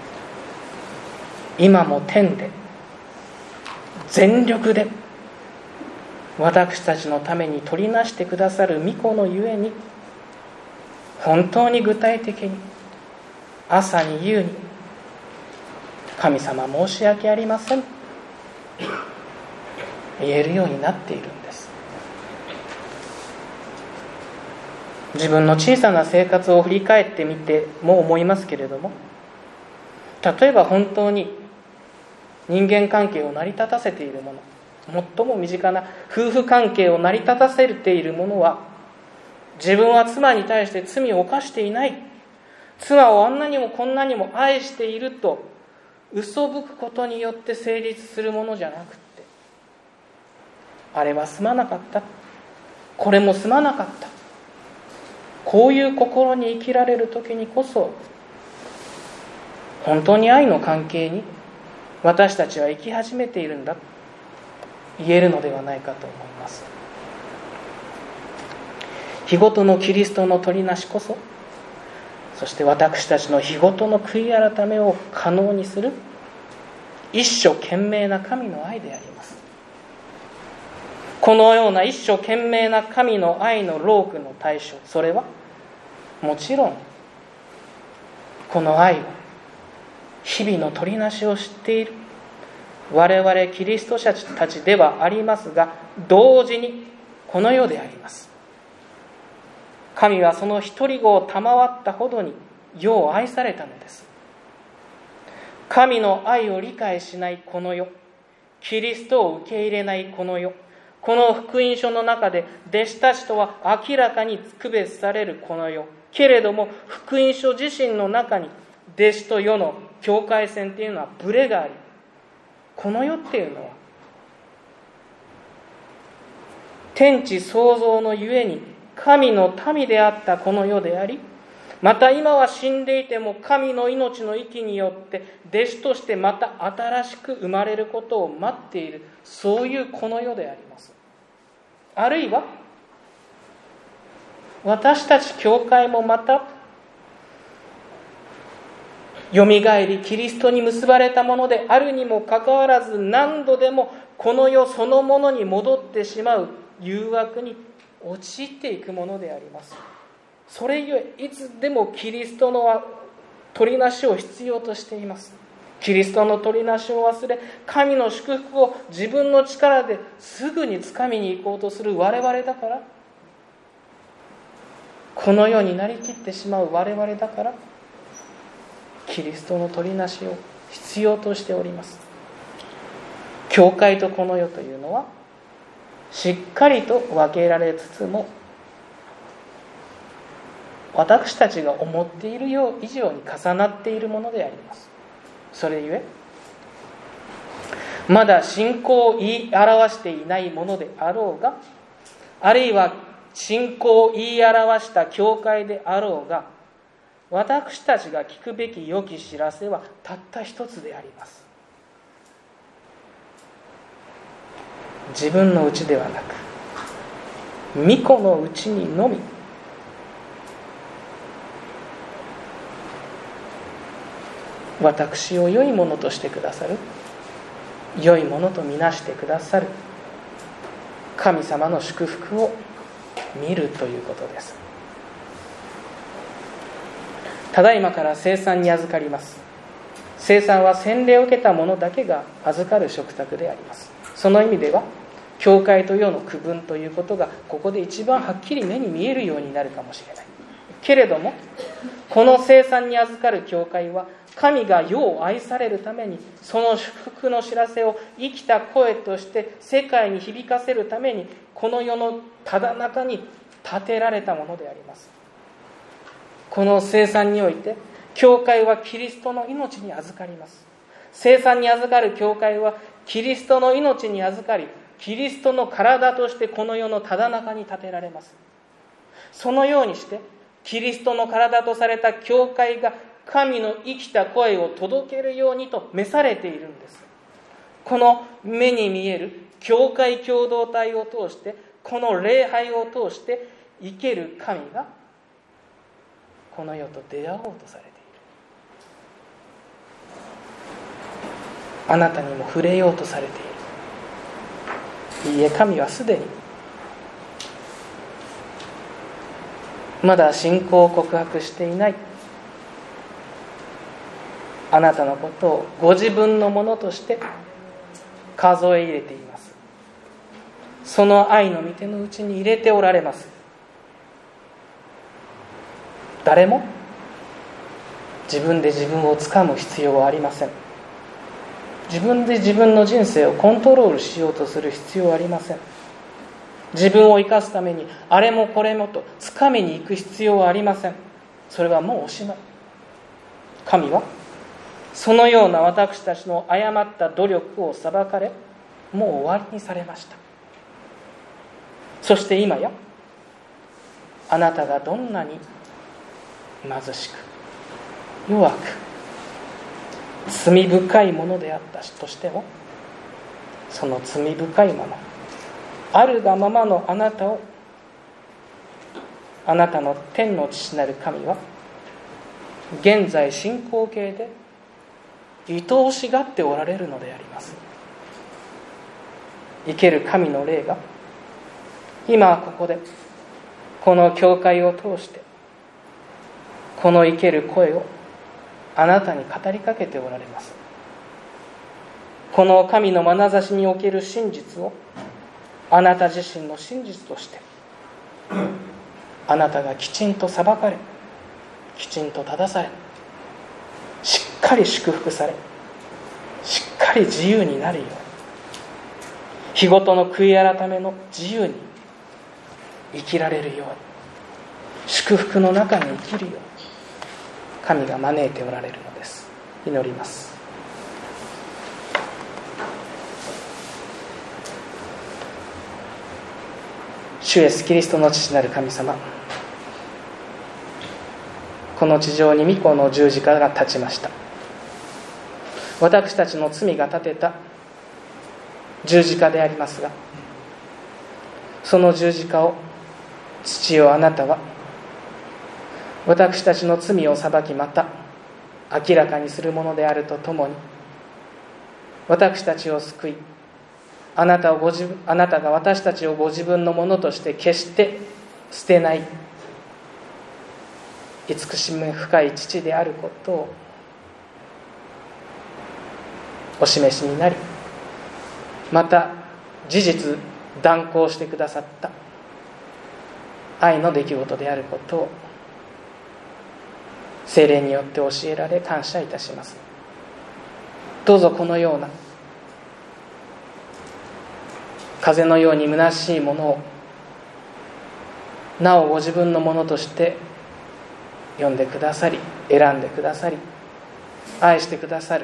今も天で全力で私たちのために取りなしてくださる御子のゆえに、本当に具体的に朝に夕に神様申し訳ありません、言えるようになっているんです。自分の小さな生活を振り返ってみても思いますけれども、例えば本当に人間関係を成り立たせているもの、最も身近な夫婦関係を成り立たせているものは、自分は妻に対して罪を犯していない、妻をあんなにもこんなにも愛していると嘘吹くことによって成立するものじゃなくって、あれはすまなかった、これもすまなかった、こういう心に生きられる時にこそ、本当に愛の関係に私たちは生き始めているんだ、言えるのではないかと思います。日ごとのキリストの取りなしこそ、そして私たちの日ごとの悔い改めを可能にする一生懸命な神の愛であります。このような一生懸命な神の愛の労苦の対象、それはもちろんこの愛を日々の取りなしを知っている我々キリスト者たちではありますが、同時にこの世であります。神はその一人子を賜ったほどに世を愛されたのです。神の愛を理解しないこの世、キリストを受け入れないこの世、この福音書の中で弟子たちとは明らかに区別されるこの世、けれども福音書自身の中に弟子と世の境界線というのはブレがあり、この世っていうのは天地創造のゆえに神の民であったこの世であり、また今は死んでいても神の命の息によって弟子としてまた新しく生まれることを待っている、そういうこの世であります。あるいは私たち教会もまたよみがえりキリストに結ばれたものであるにもかかわらず、何度でもこの世そのものに戻ってしまう誘惑に陥っていくものであります。それゆえいつでもキリストの取りなしを必要としています。キリストの取りなしを忘れ、神の祝福を自分の力ですぐに掴みに行こうとする我々だから、この世になりきってしまう我々だから、キリストの取りなしを必要としております。教会とこの世というのはしっかりと分けられつつも、私たちが思っているよう以上に重なっているものであります。それゆえまだ信仰を言い表していないものであろうが、あるいは信仰を言い表した教会であろうが、私たちが聞くべき良き知らせはたった一つであります。自分のうちではなく、御子のうちにのみ私を良いものとしてくださる、良いものとみなしてくださる神様の祝福を見るということです。ただいまから聖餐に預かります。聖餐は洗礼を受けた者だけが預かる食卓であります。その意味では教会と世の区分ということがここで一番はっきり目に見えるようになるかもしれないけれども、この聖餐に預かる教会は神が世を愛されるために、その祝福の知らせを生きた声として世界に響かせるために、この世のただ中に建てられたものであります。この聖餐において教会はキリストの命に預かります。聖餐に預かる教会はキリストの命に預かり、キリストの体としてこの世のただ中に建てられます。そのようにしてキリストの体とされた教会が神の生きた声を届けるようにと召されているんです。この目に見える教会共同体を通して、この礼拝を通して生ける神がこの世と出会おうとされている。あなたにも触れようとされている。いいえ、神はすでにまだ信仰を告白していないあなたのことをご自分のものとして数え入れています。その愛の御手のうちに入れておられます。誰も自分で自分をつかむ必要はありません。自分で自分の人生をコントロールしようとする必要はありません。自分を生かすためにあれもこれもとつかみに行く必要はありません。それはもうおしまい。神はそのような私たちの誤った努力を裁かれ、もう終わりにされました。そして今やあなたがどんなに貧しく弱く罪深いものであったとしても、その罪深いものあるがままのあなたを、あなたの天の父なる神は現在進行形で愛おしがっておられるのであります。生ける神の霊が今ここでこの教会を通してこの生ける声をあなたに語りかけておられます。この神の眼差しにおける真実をあなた自身の真実としてあなたがきちんと裁かれ、きちんと正され、しっかり祝福され、しっかり自由になるように、日ごとの悔い改めの自由に生きられるように、祝福の中に生きるように神が招いておられるのです。祈ります。主イエスキリストの父なる神様、この地上に御子の十字架が立ちました。私たちの罪が立てた十字架でありますが、その十字架を父よあなたは私たちの罪を裁き、また明らかにするものであるとともに、私たちを救い、あなたをご自分、あなたが私たちをご自分のものとして決して捨てない慈しみ深い父であることをお示しになり、また事実断行してくださった愛の出来事であることを聖霊によって教えられ感謝いたします。どうぞこのような風のように虚しいものをなおご自分のものとして読んでくださり、選んでくださり、愛してくださる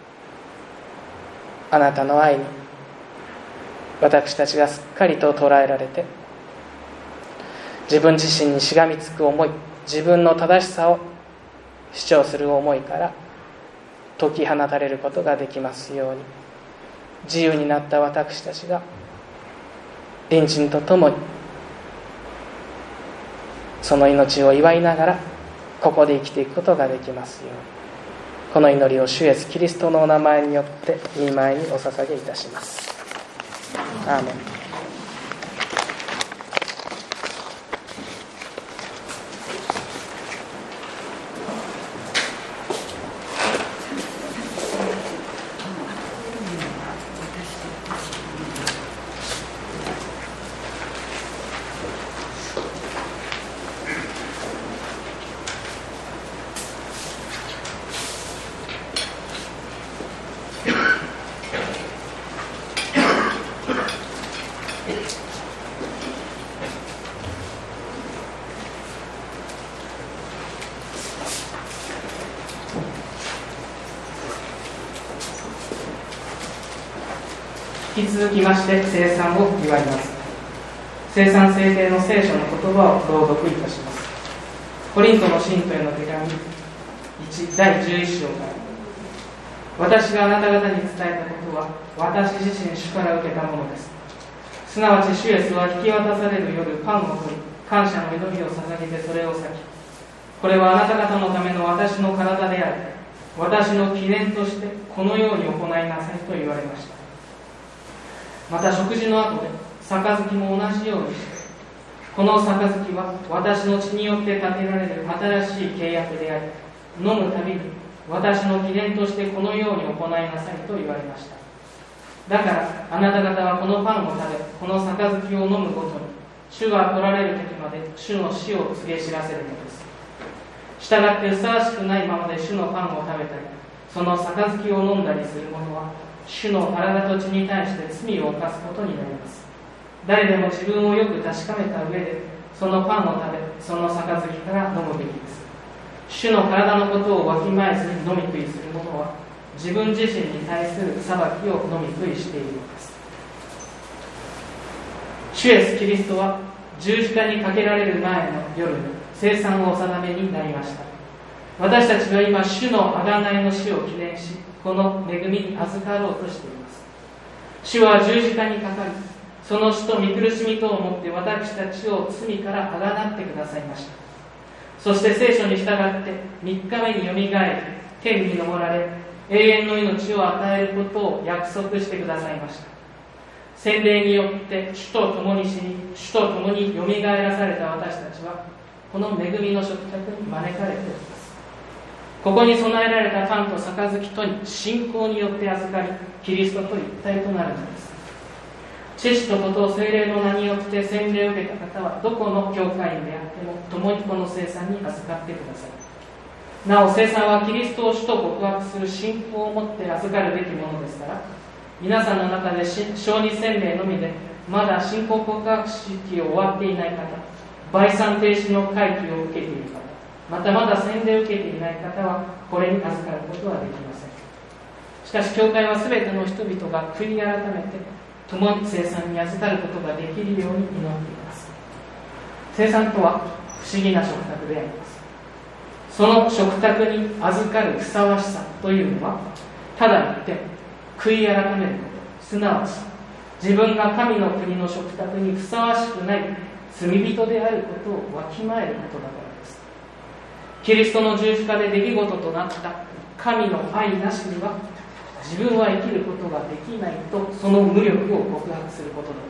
あなたの愛に私たちがすっかりと捉えられて、自分自身にしがみつく思い、自分の正しさを主張する思いから解き放たれることができますように、自由になった私たちが隣人と共にその命を祝いながらここで生きていくことができますように、この祈りを主イエスキリストのお名前によって御前にお捧げいたします。アーメン。引き続きまして聖餐を祝います。聖餐制定の聖書の言葉を朗読いたします。コリントの信徒への手紙いちだいじゅういっ章から、私があなた方に伝えたことは私自身主から受けたものです。すなわち主イエスは引き渡される夜パンを取り、感謝の祈りを捧げてそれを裂き、これはあなた方のための私の体である、私の記念としてこのように行いなさいと言われました。また食事の後で杯も同じようにして、この杯は私の血によって立てられる新しい契約であり、飲むたびに私の記念としてこのように行いなさいと言われました。だからあなた方はこのパンを食べ、この杯を飲むごとに、主が来られる時まで主の死を告げ知らせるのです。したがってふさわしくないままで主のパンを食べたり、その杯を飲んだりする者は、主の体と血に対して罪を犯すことになります。誰でも自分をよく確かめた上で、そのパンを食べ、その杯から飲むべきです。主の体のことをわきまえずに飲み食いする者は、自分自身に対する裁きを飲み食いしているのです。主イエスキリストは十字架にかけられる前の夜に聖餐をお定めになりました。私たちは今主の贖いの死を記念し、この恵みに預かろうとしています。主は十字架にかかり、その死と見苦しみとをもって私たちを罪から贖ってくださいました。そして聖書に従ってみっかめによみがえり、天に昇られ、永遠の命を与えることを約束してくださいました。洗礼によって主と共に死に、主と共によみがえらされた私たちは、この恵みの食卓に招かれております。ここに備えられたパンと杯とに信仰によって預かり、キリストと一体となるのです。父と子と聖霊の名によって洗礼を受けた方は、どこの教会員であっても共にこの聖餐に預かってください。なお聖餐はキリストを主と告白する信仰を持って預かるべきものですから、皆さんの中で小児洗礼のみでまだ信仰告白式を終わっていない方、売産停止の回帰を受けている方、またまだ洗礼を受けていない方はこれに預かることはできません。しかし教会はすべての人々が悔い改めて共に聖餐に預かることができるように祈っています。聖餐とは不思議な食卓であります。その食卓に預かるふさわしさというのは、ただ言って悔い改めること、すなわち自分が神の国の食卓にふさわしくない罪人であることをわきまえることだからです。キリストの十字架で出来事となった神の愛なしには自分は生きることができないと、その無力を告白することだ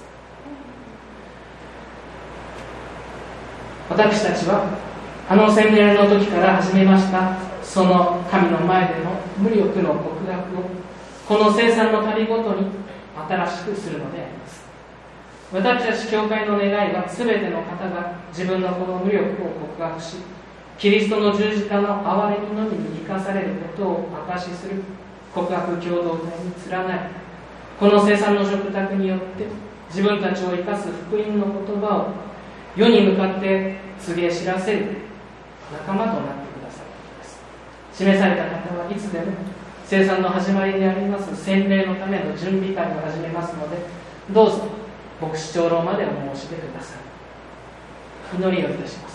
からです。私たちはあの洗礼の時から始めましたその神の前での無力の告白を、この聖餐の旅ごとに新しくするのであります。私たち教会の願いは、すべての方が自分のこの無力を告白し、キリストの十字架の憐れみのみに生かされることを証しする告白共同体に連なり、この聖餐の食卓によって自分たちを生かす福音の言葉を世に向かって告げ知らせる仲間となってくださいます。示された方はいつでも聖餐の始まりであります洗礼のための準備会を始めますので、どうぞ牧師長老までお申し出ください。祈りをいたします。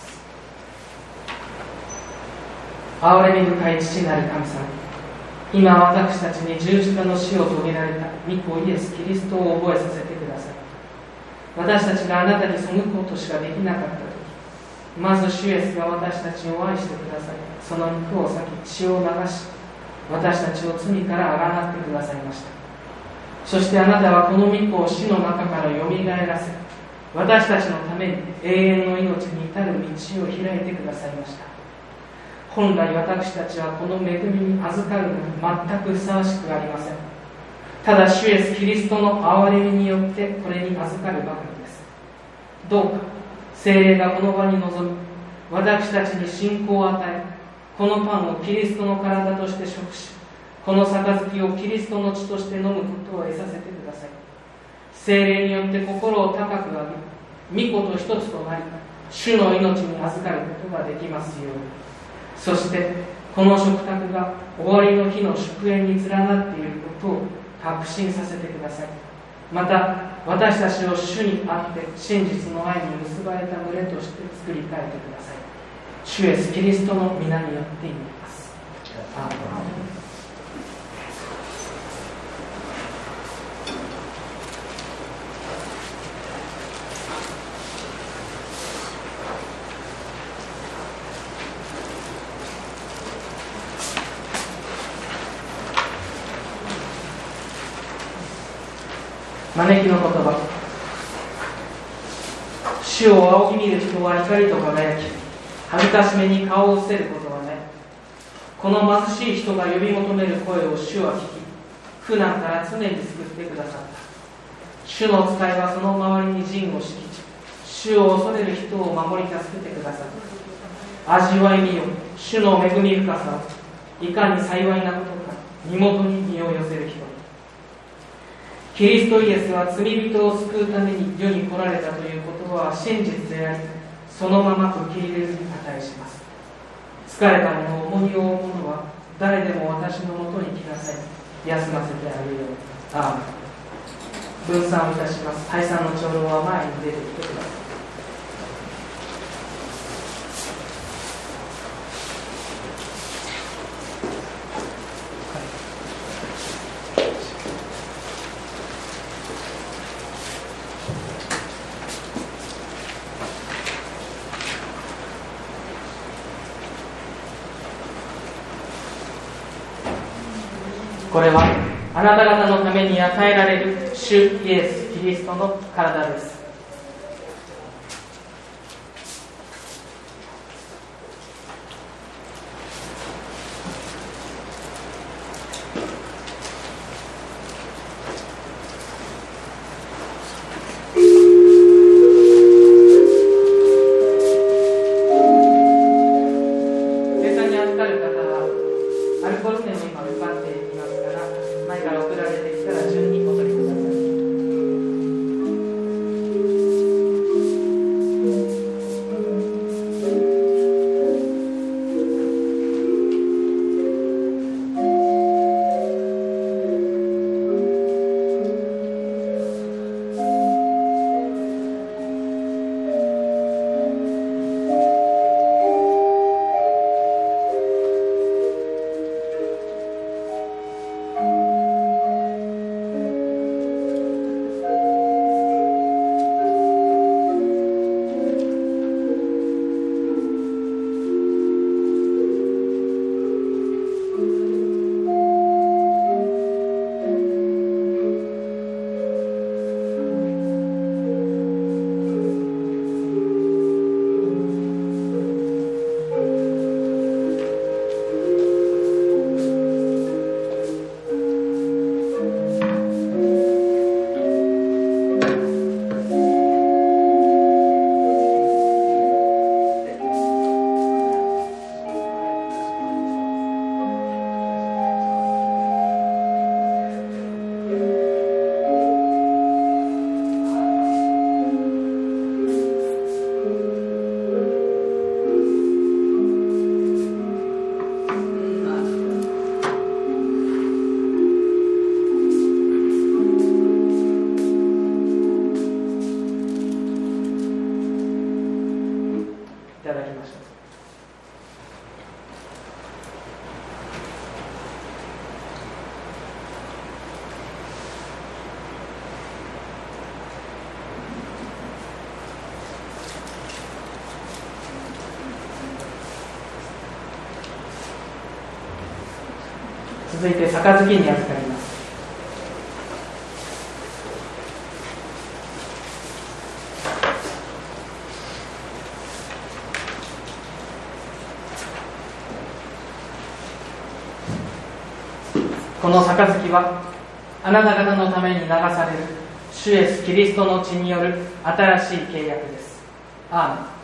憐れみ深い父なる神様、今私たちに十字架の死を遂げられた御子イエス・キリストを覚えさせてください。私たちがあなたに背くことしかできなかったとき、まず主イエスが私たちを愛してください、その肉を裂き血を流し、私たちを罪からあがなってくださいました。そしてあなたはこの御子を死の中からよみがえらせ、私たちのために永遠の命に至る道を開いてくださいました。本来私たちはこの恵みに預かるのに全くふさわしくありません。ただ主イエスキリストの憐れみによってこれに預かるばかりです。どうか聖霊がこの場に臨み、私たちに信仰を与え、このパンをキリストの体として食し、この杯をキリストの血として飲むことを得させてください。聖霊によって心を高く上げ、御子と一つとなり、主の命に預かることができますように。そしてこの食卓が終わりの日の祝宴に連なっていることを確信させてください。また私たちを主にあって真実の愛に結ばれた群れとして作り変えてください。主イエスキリストの皆によって祈ります。アーメン。招きの言葉。主を仰ぎ見る人は光と輝き、恥ずかしめに顔を伏せることはない。 この貧しい人が呼び求める声を主は聞き、苦難から常に救ってくださった。主の使いはその周りに陣を敷き、主を恐れる人を守り助けてくださった。味わいみよ、主の恵み深さを、いかに幸いなことか、身元に身を寄せる人。キリストイエスは罪人を救うために世に来られたという言葉は真実であり、そのまま受け入れるに値します。疲れた者、重荷を負う者は誰でも私のもとに来なさい。休ませてあげよう。ああ。分散をいたします。退散の長老は前に出てきてください。これはあなた方のために与えられる主イエス・キリストの体です。生産に預かる方はアルコール券を今配っていますから、前から送られてきたら順にお取りください。いただきましょう。続いて杯に預かります。この杯はあなた方のために流される主イエス・キリストの血による新しい契約です。アーメン。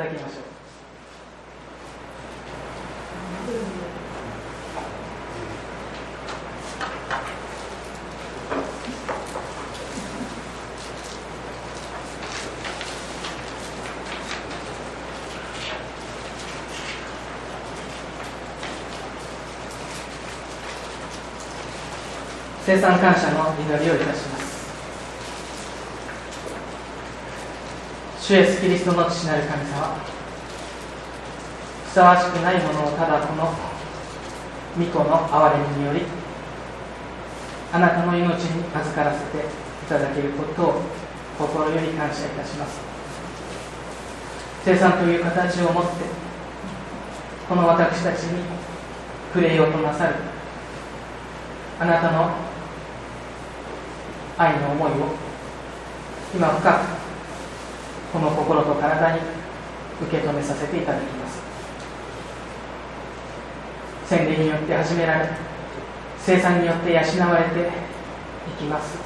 きましょう。生産感謝の祈りをいたします。主イエスキリストの父なる神様、ふさわしくないものをただこの御子の憐れみによりあなたの命に預からせていただけることを心より感謝いたします。生産という形をもってこの私たちに触れようとなさるあなたの愛の思いを今深くこの心と体に受け止めさせていただきます。洗礼によって始められ、生産によって養われていきます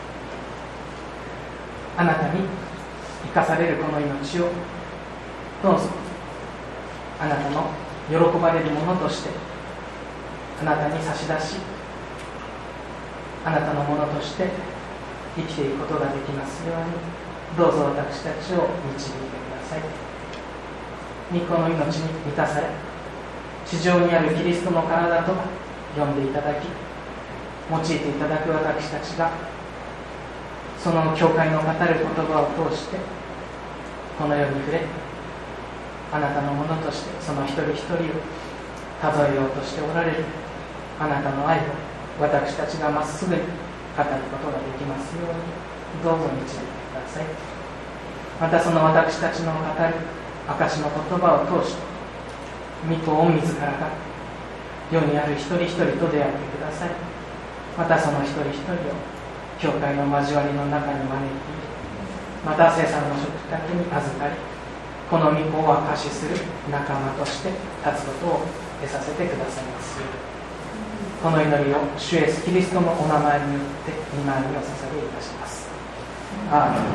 あなたに生かされるこの命をどうぞあなたの喜ばれるものとしてあなたに差し出し、あなたのものとして生きていくことができますように、どうぞ私たちを導いてください。御子の命に満たされ、地上にあるキリストの体と呼んでいただき、用いていただく私たちがその教会の語る言葉を通してこの世に触れ、あなたのものとしてその一人一人を数えようとしておられるあなたの愛を私たちがまっすぐに語ることができますように、どうぞ導いてください。またその私たちの語る証の言葉を通して御子御自らが世にある一人一人と出会ってください。またその一人一人を教会の交わりの中に招いている、また生産の食卓に預かり、この御子を証しする仲間として立つことを得させてくださいますように、この祈りを主イエスキリストのお名前によって御前にお捧げいたします。アーメン。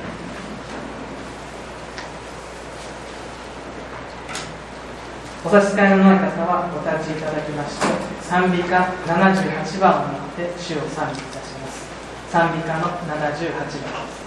お差し支えのない方はお立ちいただきまして、賛美歌ななじゅうはちばんをもって主を賛美いたします。賛美歌のななじゅうはちばんです。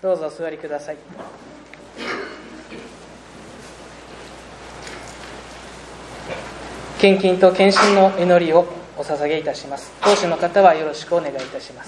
どうぞお座りください。献金と献身の祈りをお捧げいたします。当主の方はよろしくお願いいたします。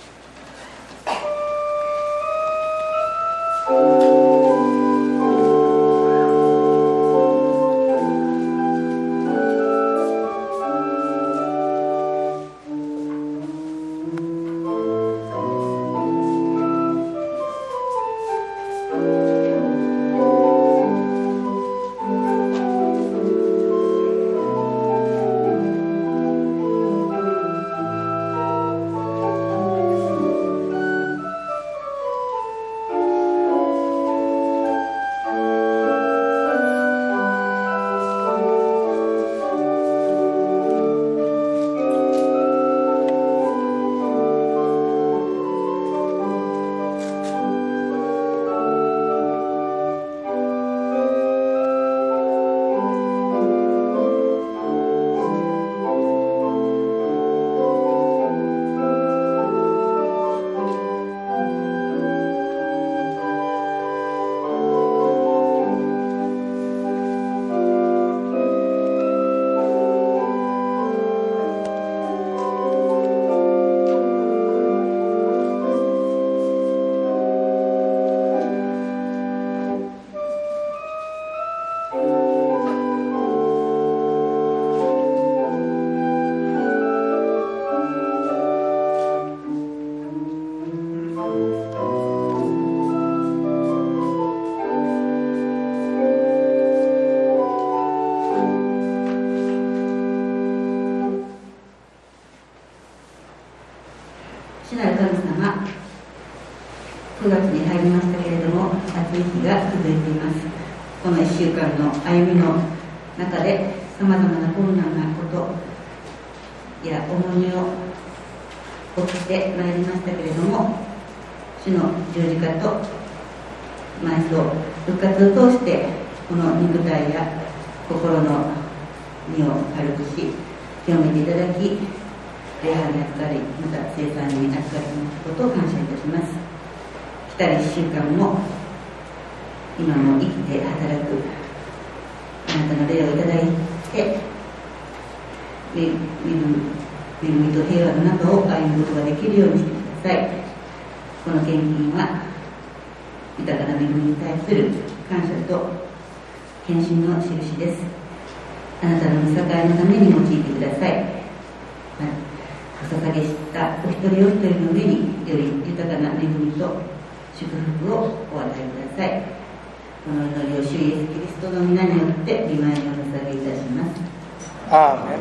主なる神様、くがつに入りましたけれども、暑い日が続いています。このいっしゅうかんの歩みの中で、さまざまな困難なことや重荷を起きてまいりましたけれども、主の十字架と埋葬、復活を通して、この肉体や心の身を軽くし、清めていただき、礼拝に預かり、また生産に預かりますことを感謝いたします。来たるいっしゅうかんも、今も生きて働くあなたの霊をいただいて、恵みと平和の中を歩むことができるようにしてください。この献金は、豊かな恵みに対する感謝と献身の印です。あなたの見境のために用いてください。お捧げしたお一人お一人の上により豊かな恵みと祝福をお与えください。この祈りを主イエスキリストの皆によって御前にお捧げいたします。 アーメン。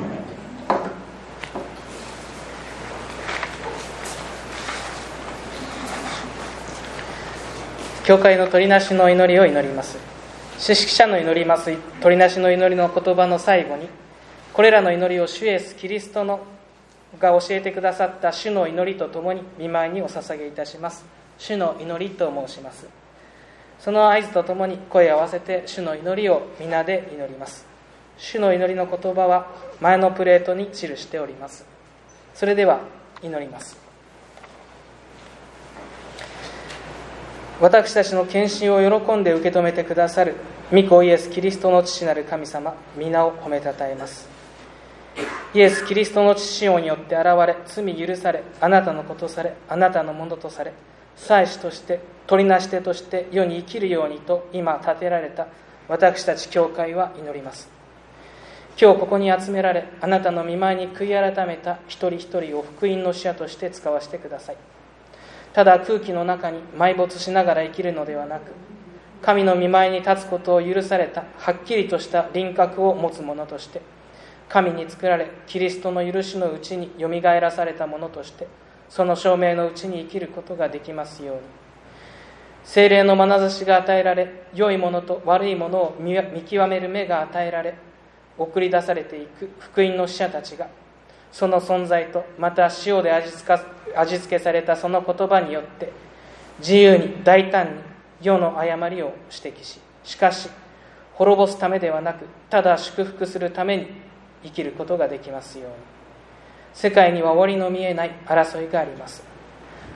教会の取りなしの祈りを祈ります。主指揮者の祈ります取りなしの祈りの言葉の最後に、これらの祈りを主イエスキリストのが教えてくださった主の祈りとともに御前にお捧げいたします。主の祈りと申します。その合図とともに声を合わせて主の祈りを皆で祈ります。主の祈りの言葉は前のプレートに記しております。それでは祈ります。私たちの献身を喜んで受け止めてくださる御子イエスキリストの父なる神様、皆を褒めたたえます。イエス・キリストの父親によって現れ、罪許され、あなたの子とされ、あなたのものとされ、祭司として、取りなし手として世に生きるようにと今立てられた私たち教会は祈ります。今日ここに集められ、あなたの御前に悔い改めた一人一人を福音の使者として使わせてください。ただ空気の中に埋没しながら生きるのではなく、神の御前に立つことを許されたはっきりとした輪郭を持つ者として、神に作られキリストの許しのうちによみがえらされた者として、その証明のうちに生きることができますように。聖霊の眼差しが与えられ、良いものと悪いものを見極める目が与えられ、送り出されていく福音の使者たちが、その存在とまた塩で味付か味付けされたその言葉によって自由に大胆に世の誤りを指摘し、しかし滅ぼすためではなく、ただ祝福するために生きることができますように。世界には終わりの見えない争いがあります。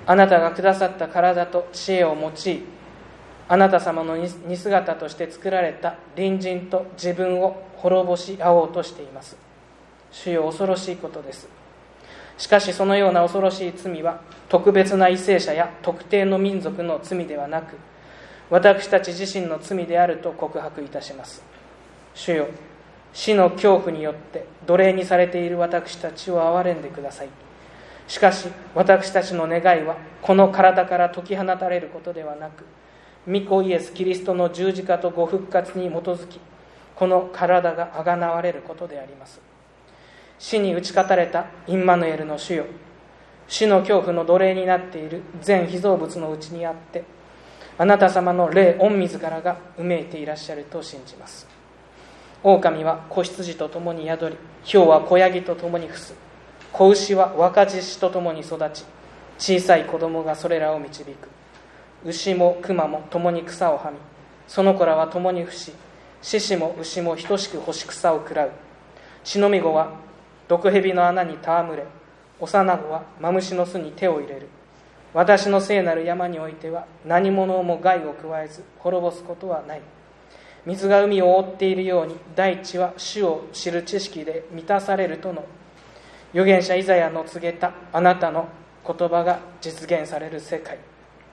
あなたがくださった体と知恵を用い、あなた様の似姿として作られた隣人と自分を滅ぼし合おうとしています。主よ、恐ろしいことです。しかしそのような恐ろしい罪は特別な為政者や特定の民族の罪ではなく、私たち自身の罪であると告白いたします。主よ、死の恐怖によって奴隷にされている私たちを憐れんでください。しかし私たちの願いはこの体から解き放たれることではなく、御子イエス・キリストの十字架とご復活に基づき、この体があがなわれることであります。死に打ち勝たれたインマヌエルの主よ、死の恐怖の奴隷になっている全被造物のうちにあって、あなた様の霊御自らがうめいていらっしゃると信じます。狼は子羊と共に宿り、豹は子ヤギと共に伏す。子牛は若獅子と共に育ち、小さい子供がそれらを導く。牛も熊も共に草をはみ、その子らは共に伏し、獅子も牛も等しく干し草を食らう。血のみ子は毒蛇の穴に戯れ、幼子はマムシの巣に手を入れる。私の聖なる山においては何者も害を加えず滅ぼすことはない。水が海を覆っているように大地は主を知る知識で満たされるとの預言者イザヤの告げたあなたの言葉が実現される世界。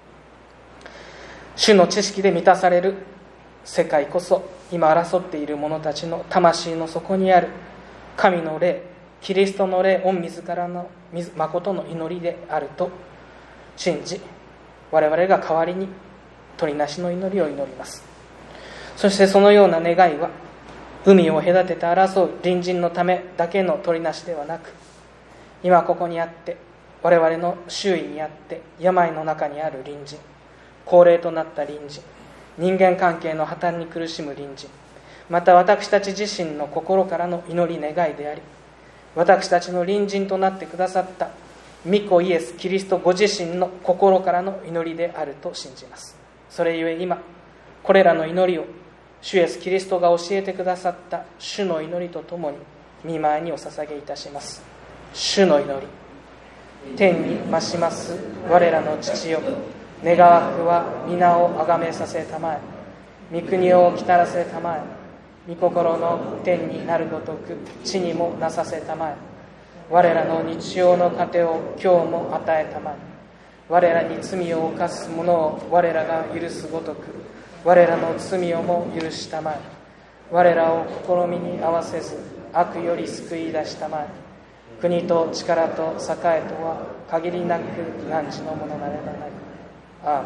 主の知識で満たされる世界こそ、今争っている者たちの魂の底にある神の霊、キリストの霊御自らの誠の祈りであると信じ、我々が代わりに取りなしの祈りを祈ります。そしてそのような願いは、海を隔てて争う隣人のためだけの取りなしではなく、今ここにあって、我々の周囲にあって病の中にある隣人、高齢となった隣人、人間関係の破綻に苦しむ隣人、また私たち自身の心からの祈り願いであり、私たちの隣人となってくださった御子イエス・キリストご自身の心からの祈りであると信じます。それゆえ今、これらの祈りを主イエス・キリストが教えてくださった主の祈りとともに御前にお捧げいたします。主の祈り。天に増します我らの父よ、願わくは皆をあがめさせたまえ、御国をきたらせたまえ、御心の天になるごとく地にもなさせたまえ。我らの日曜の糧を今日も与えたまえ。我らに罪を犯す者を我らが許すごとく、我らの罪をも許したまえ。我らを試みに合わせず悪より救い出したまえ。国と力と栄えとは限りなく汝のものなればなり。アーメン。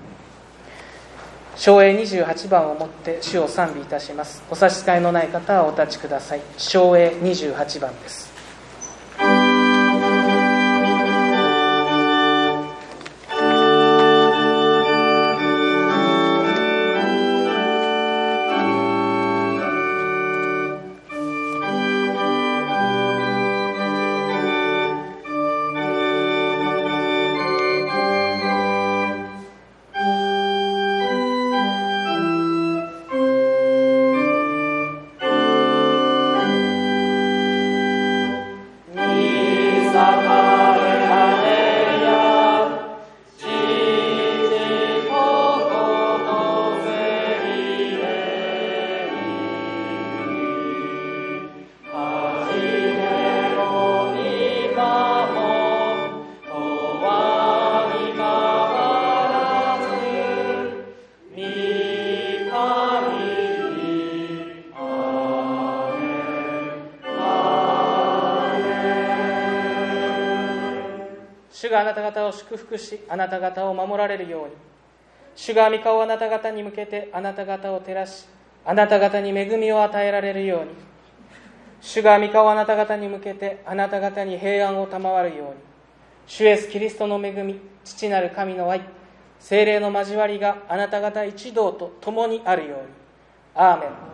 唱詠にじゅうはちばんをもって主を賛美いたします。お差し支えのない方はお立ちください。唱詠にじゅうはちばんです。主があなた方を祝福し、あなた方を守られるように。主が御顔をあなた方に向けてあなた方を照らし、あなた方に恵みを与えられるように。主が御顔をあなた方に向けてあなた方に平安を賜るように。主イエスキリストの恵み、父なる神の愛、聖霊の交わりがあなた方一同と共にあるように。アーメン。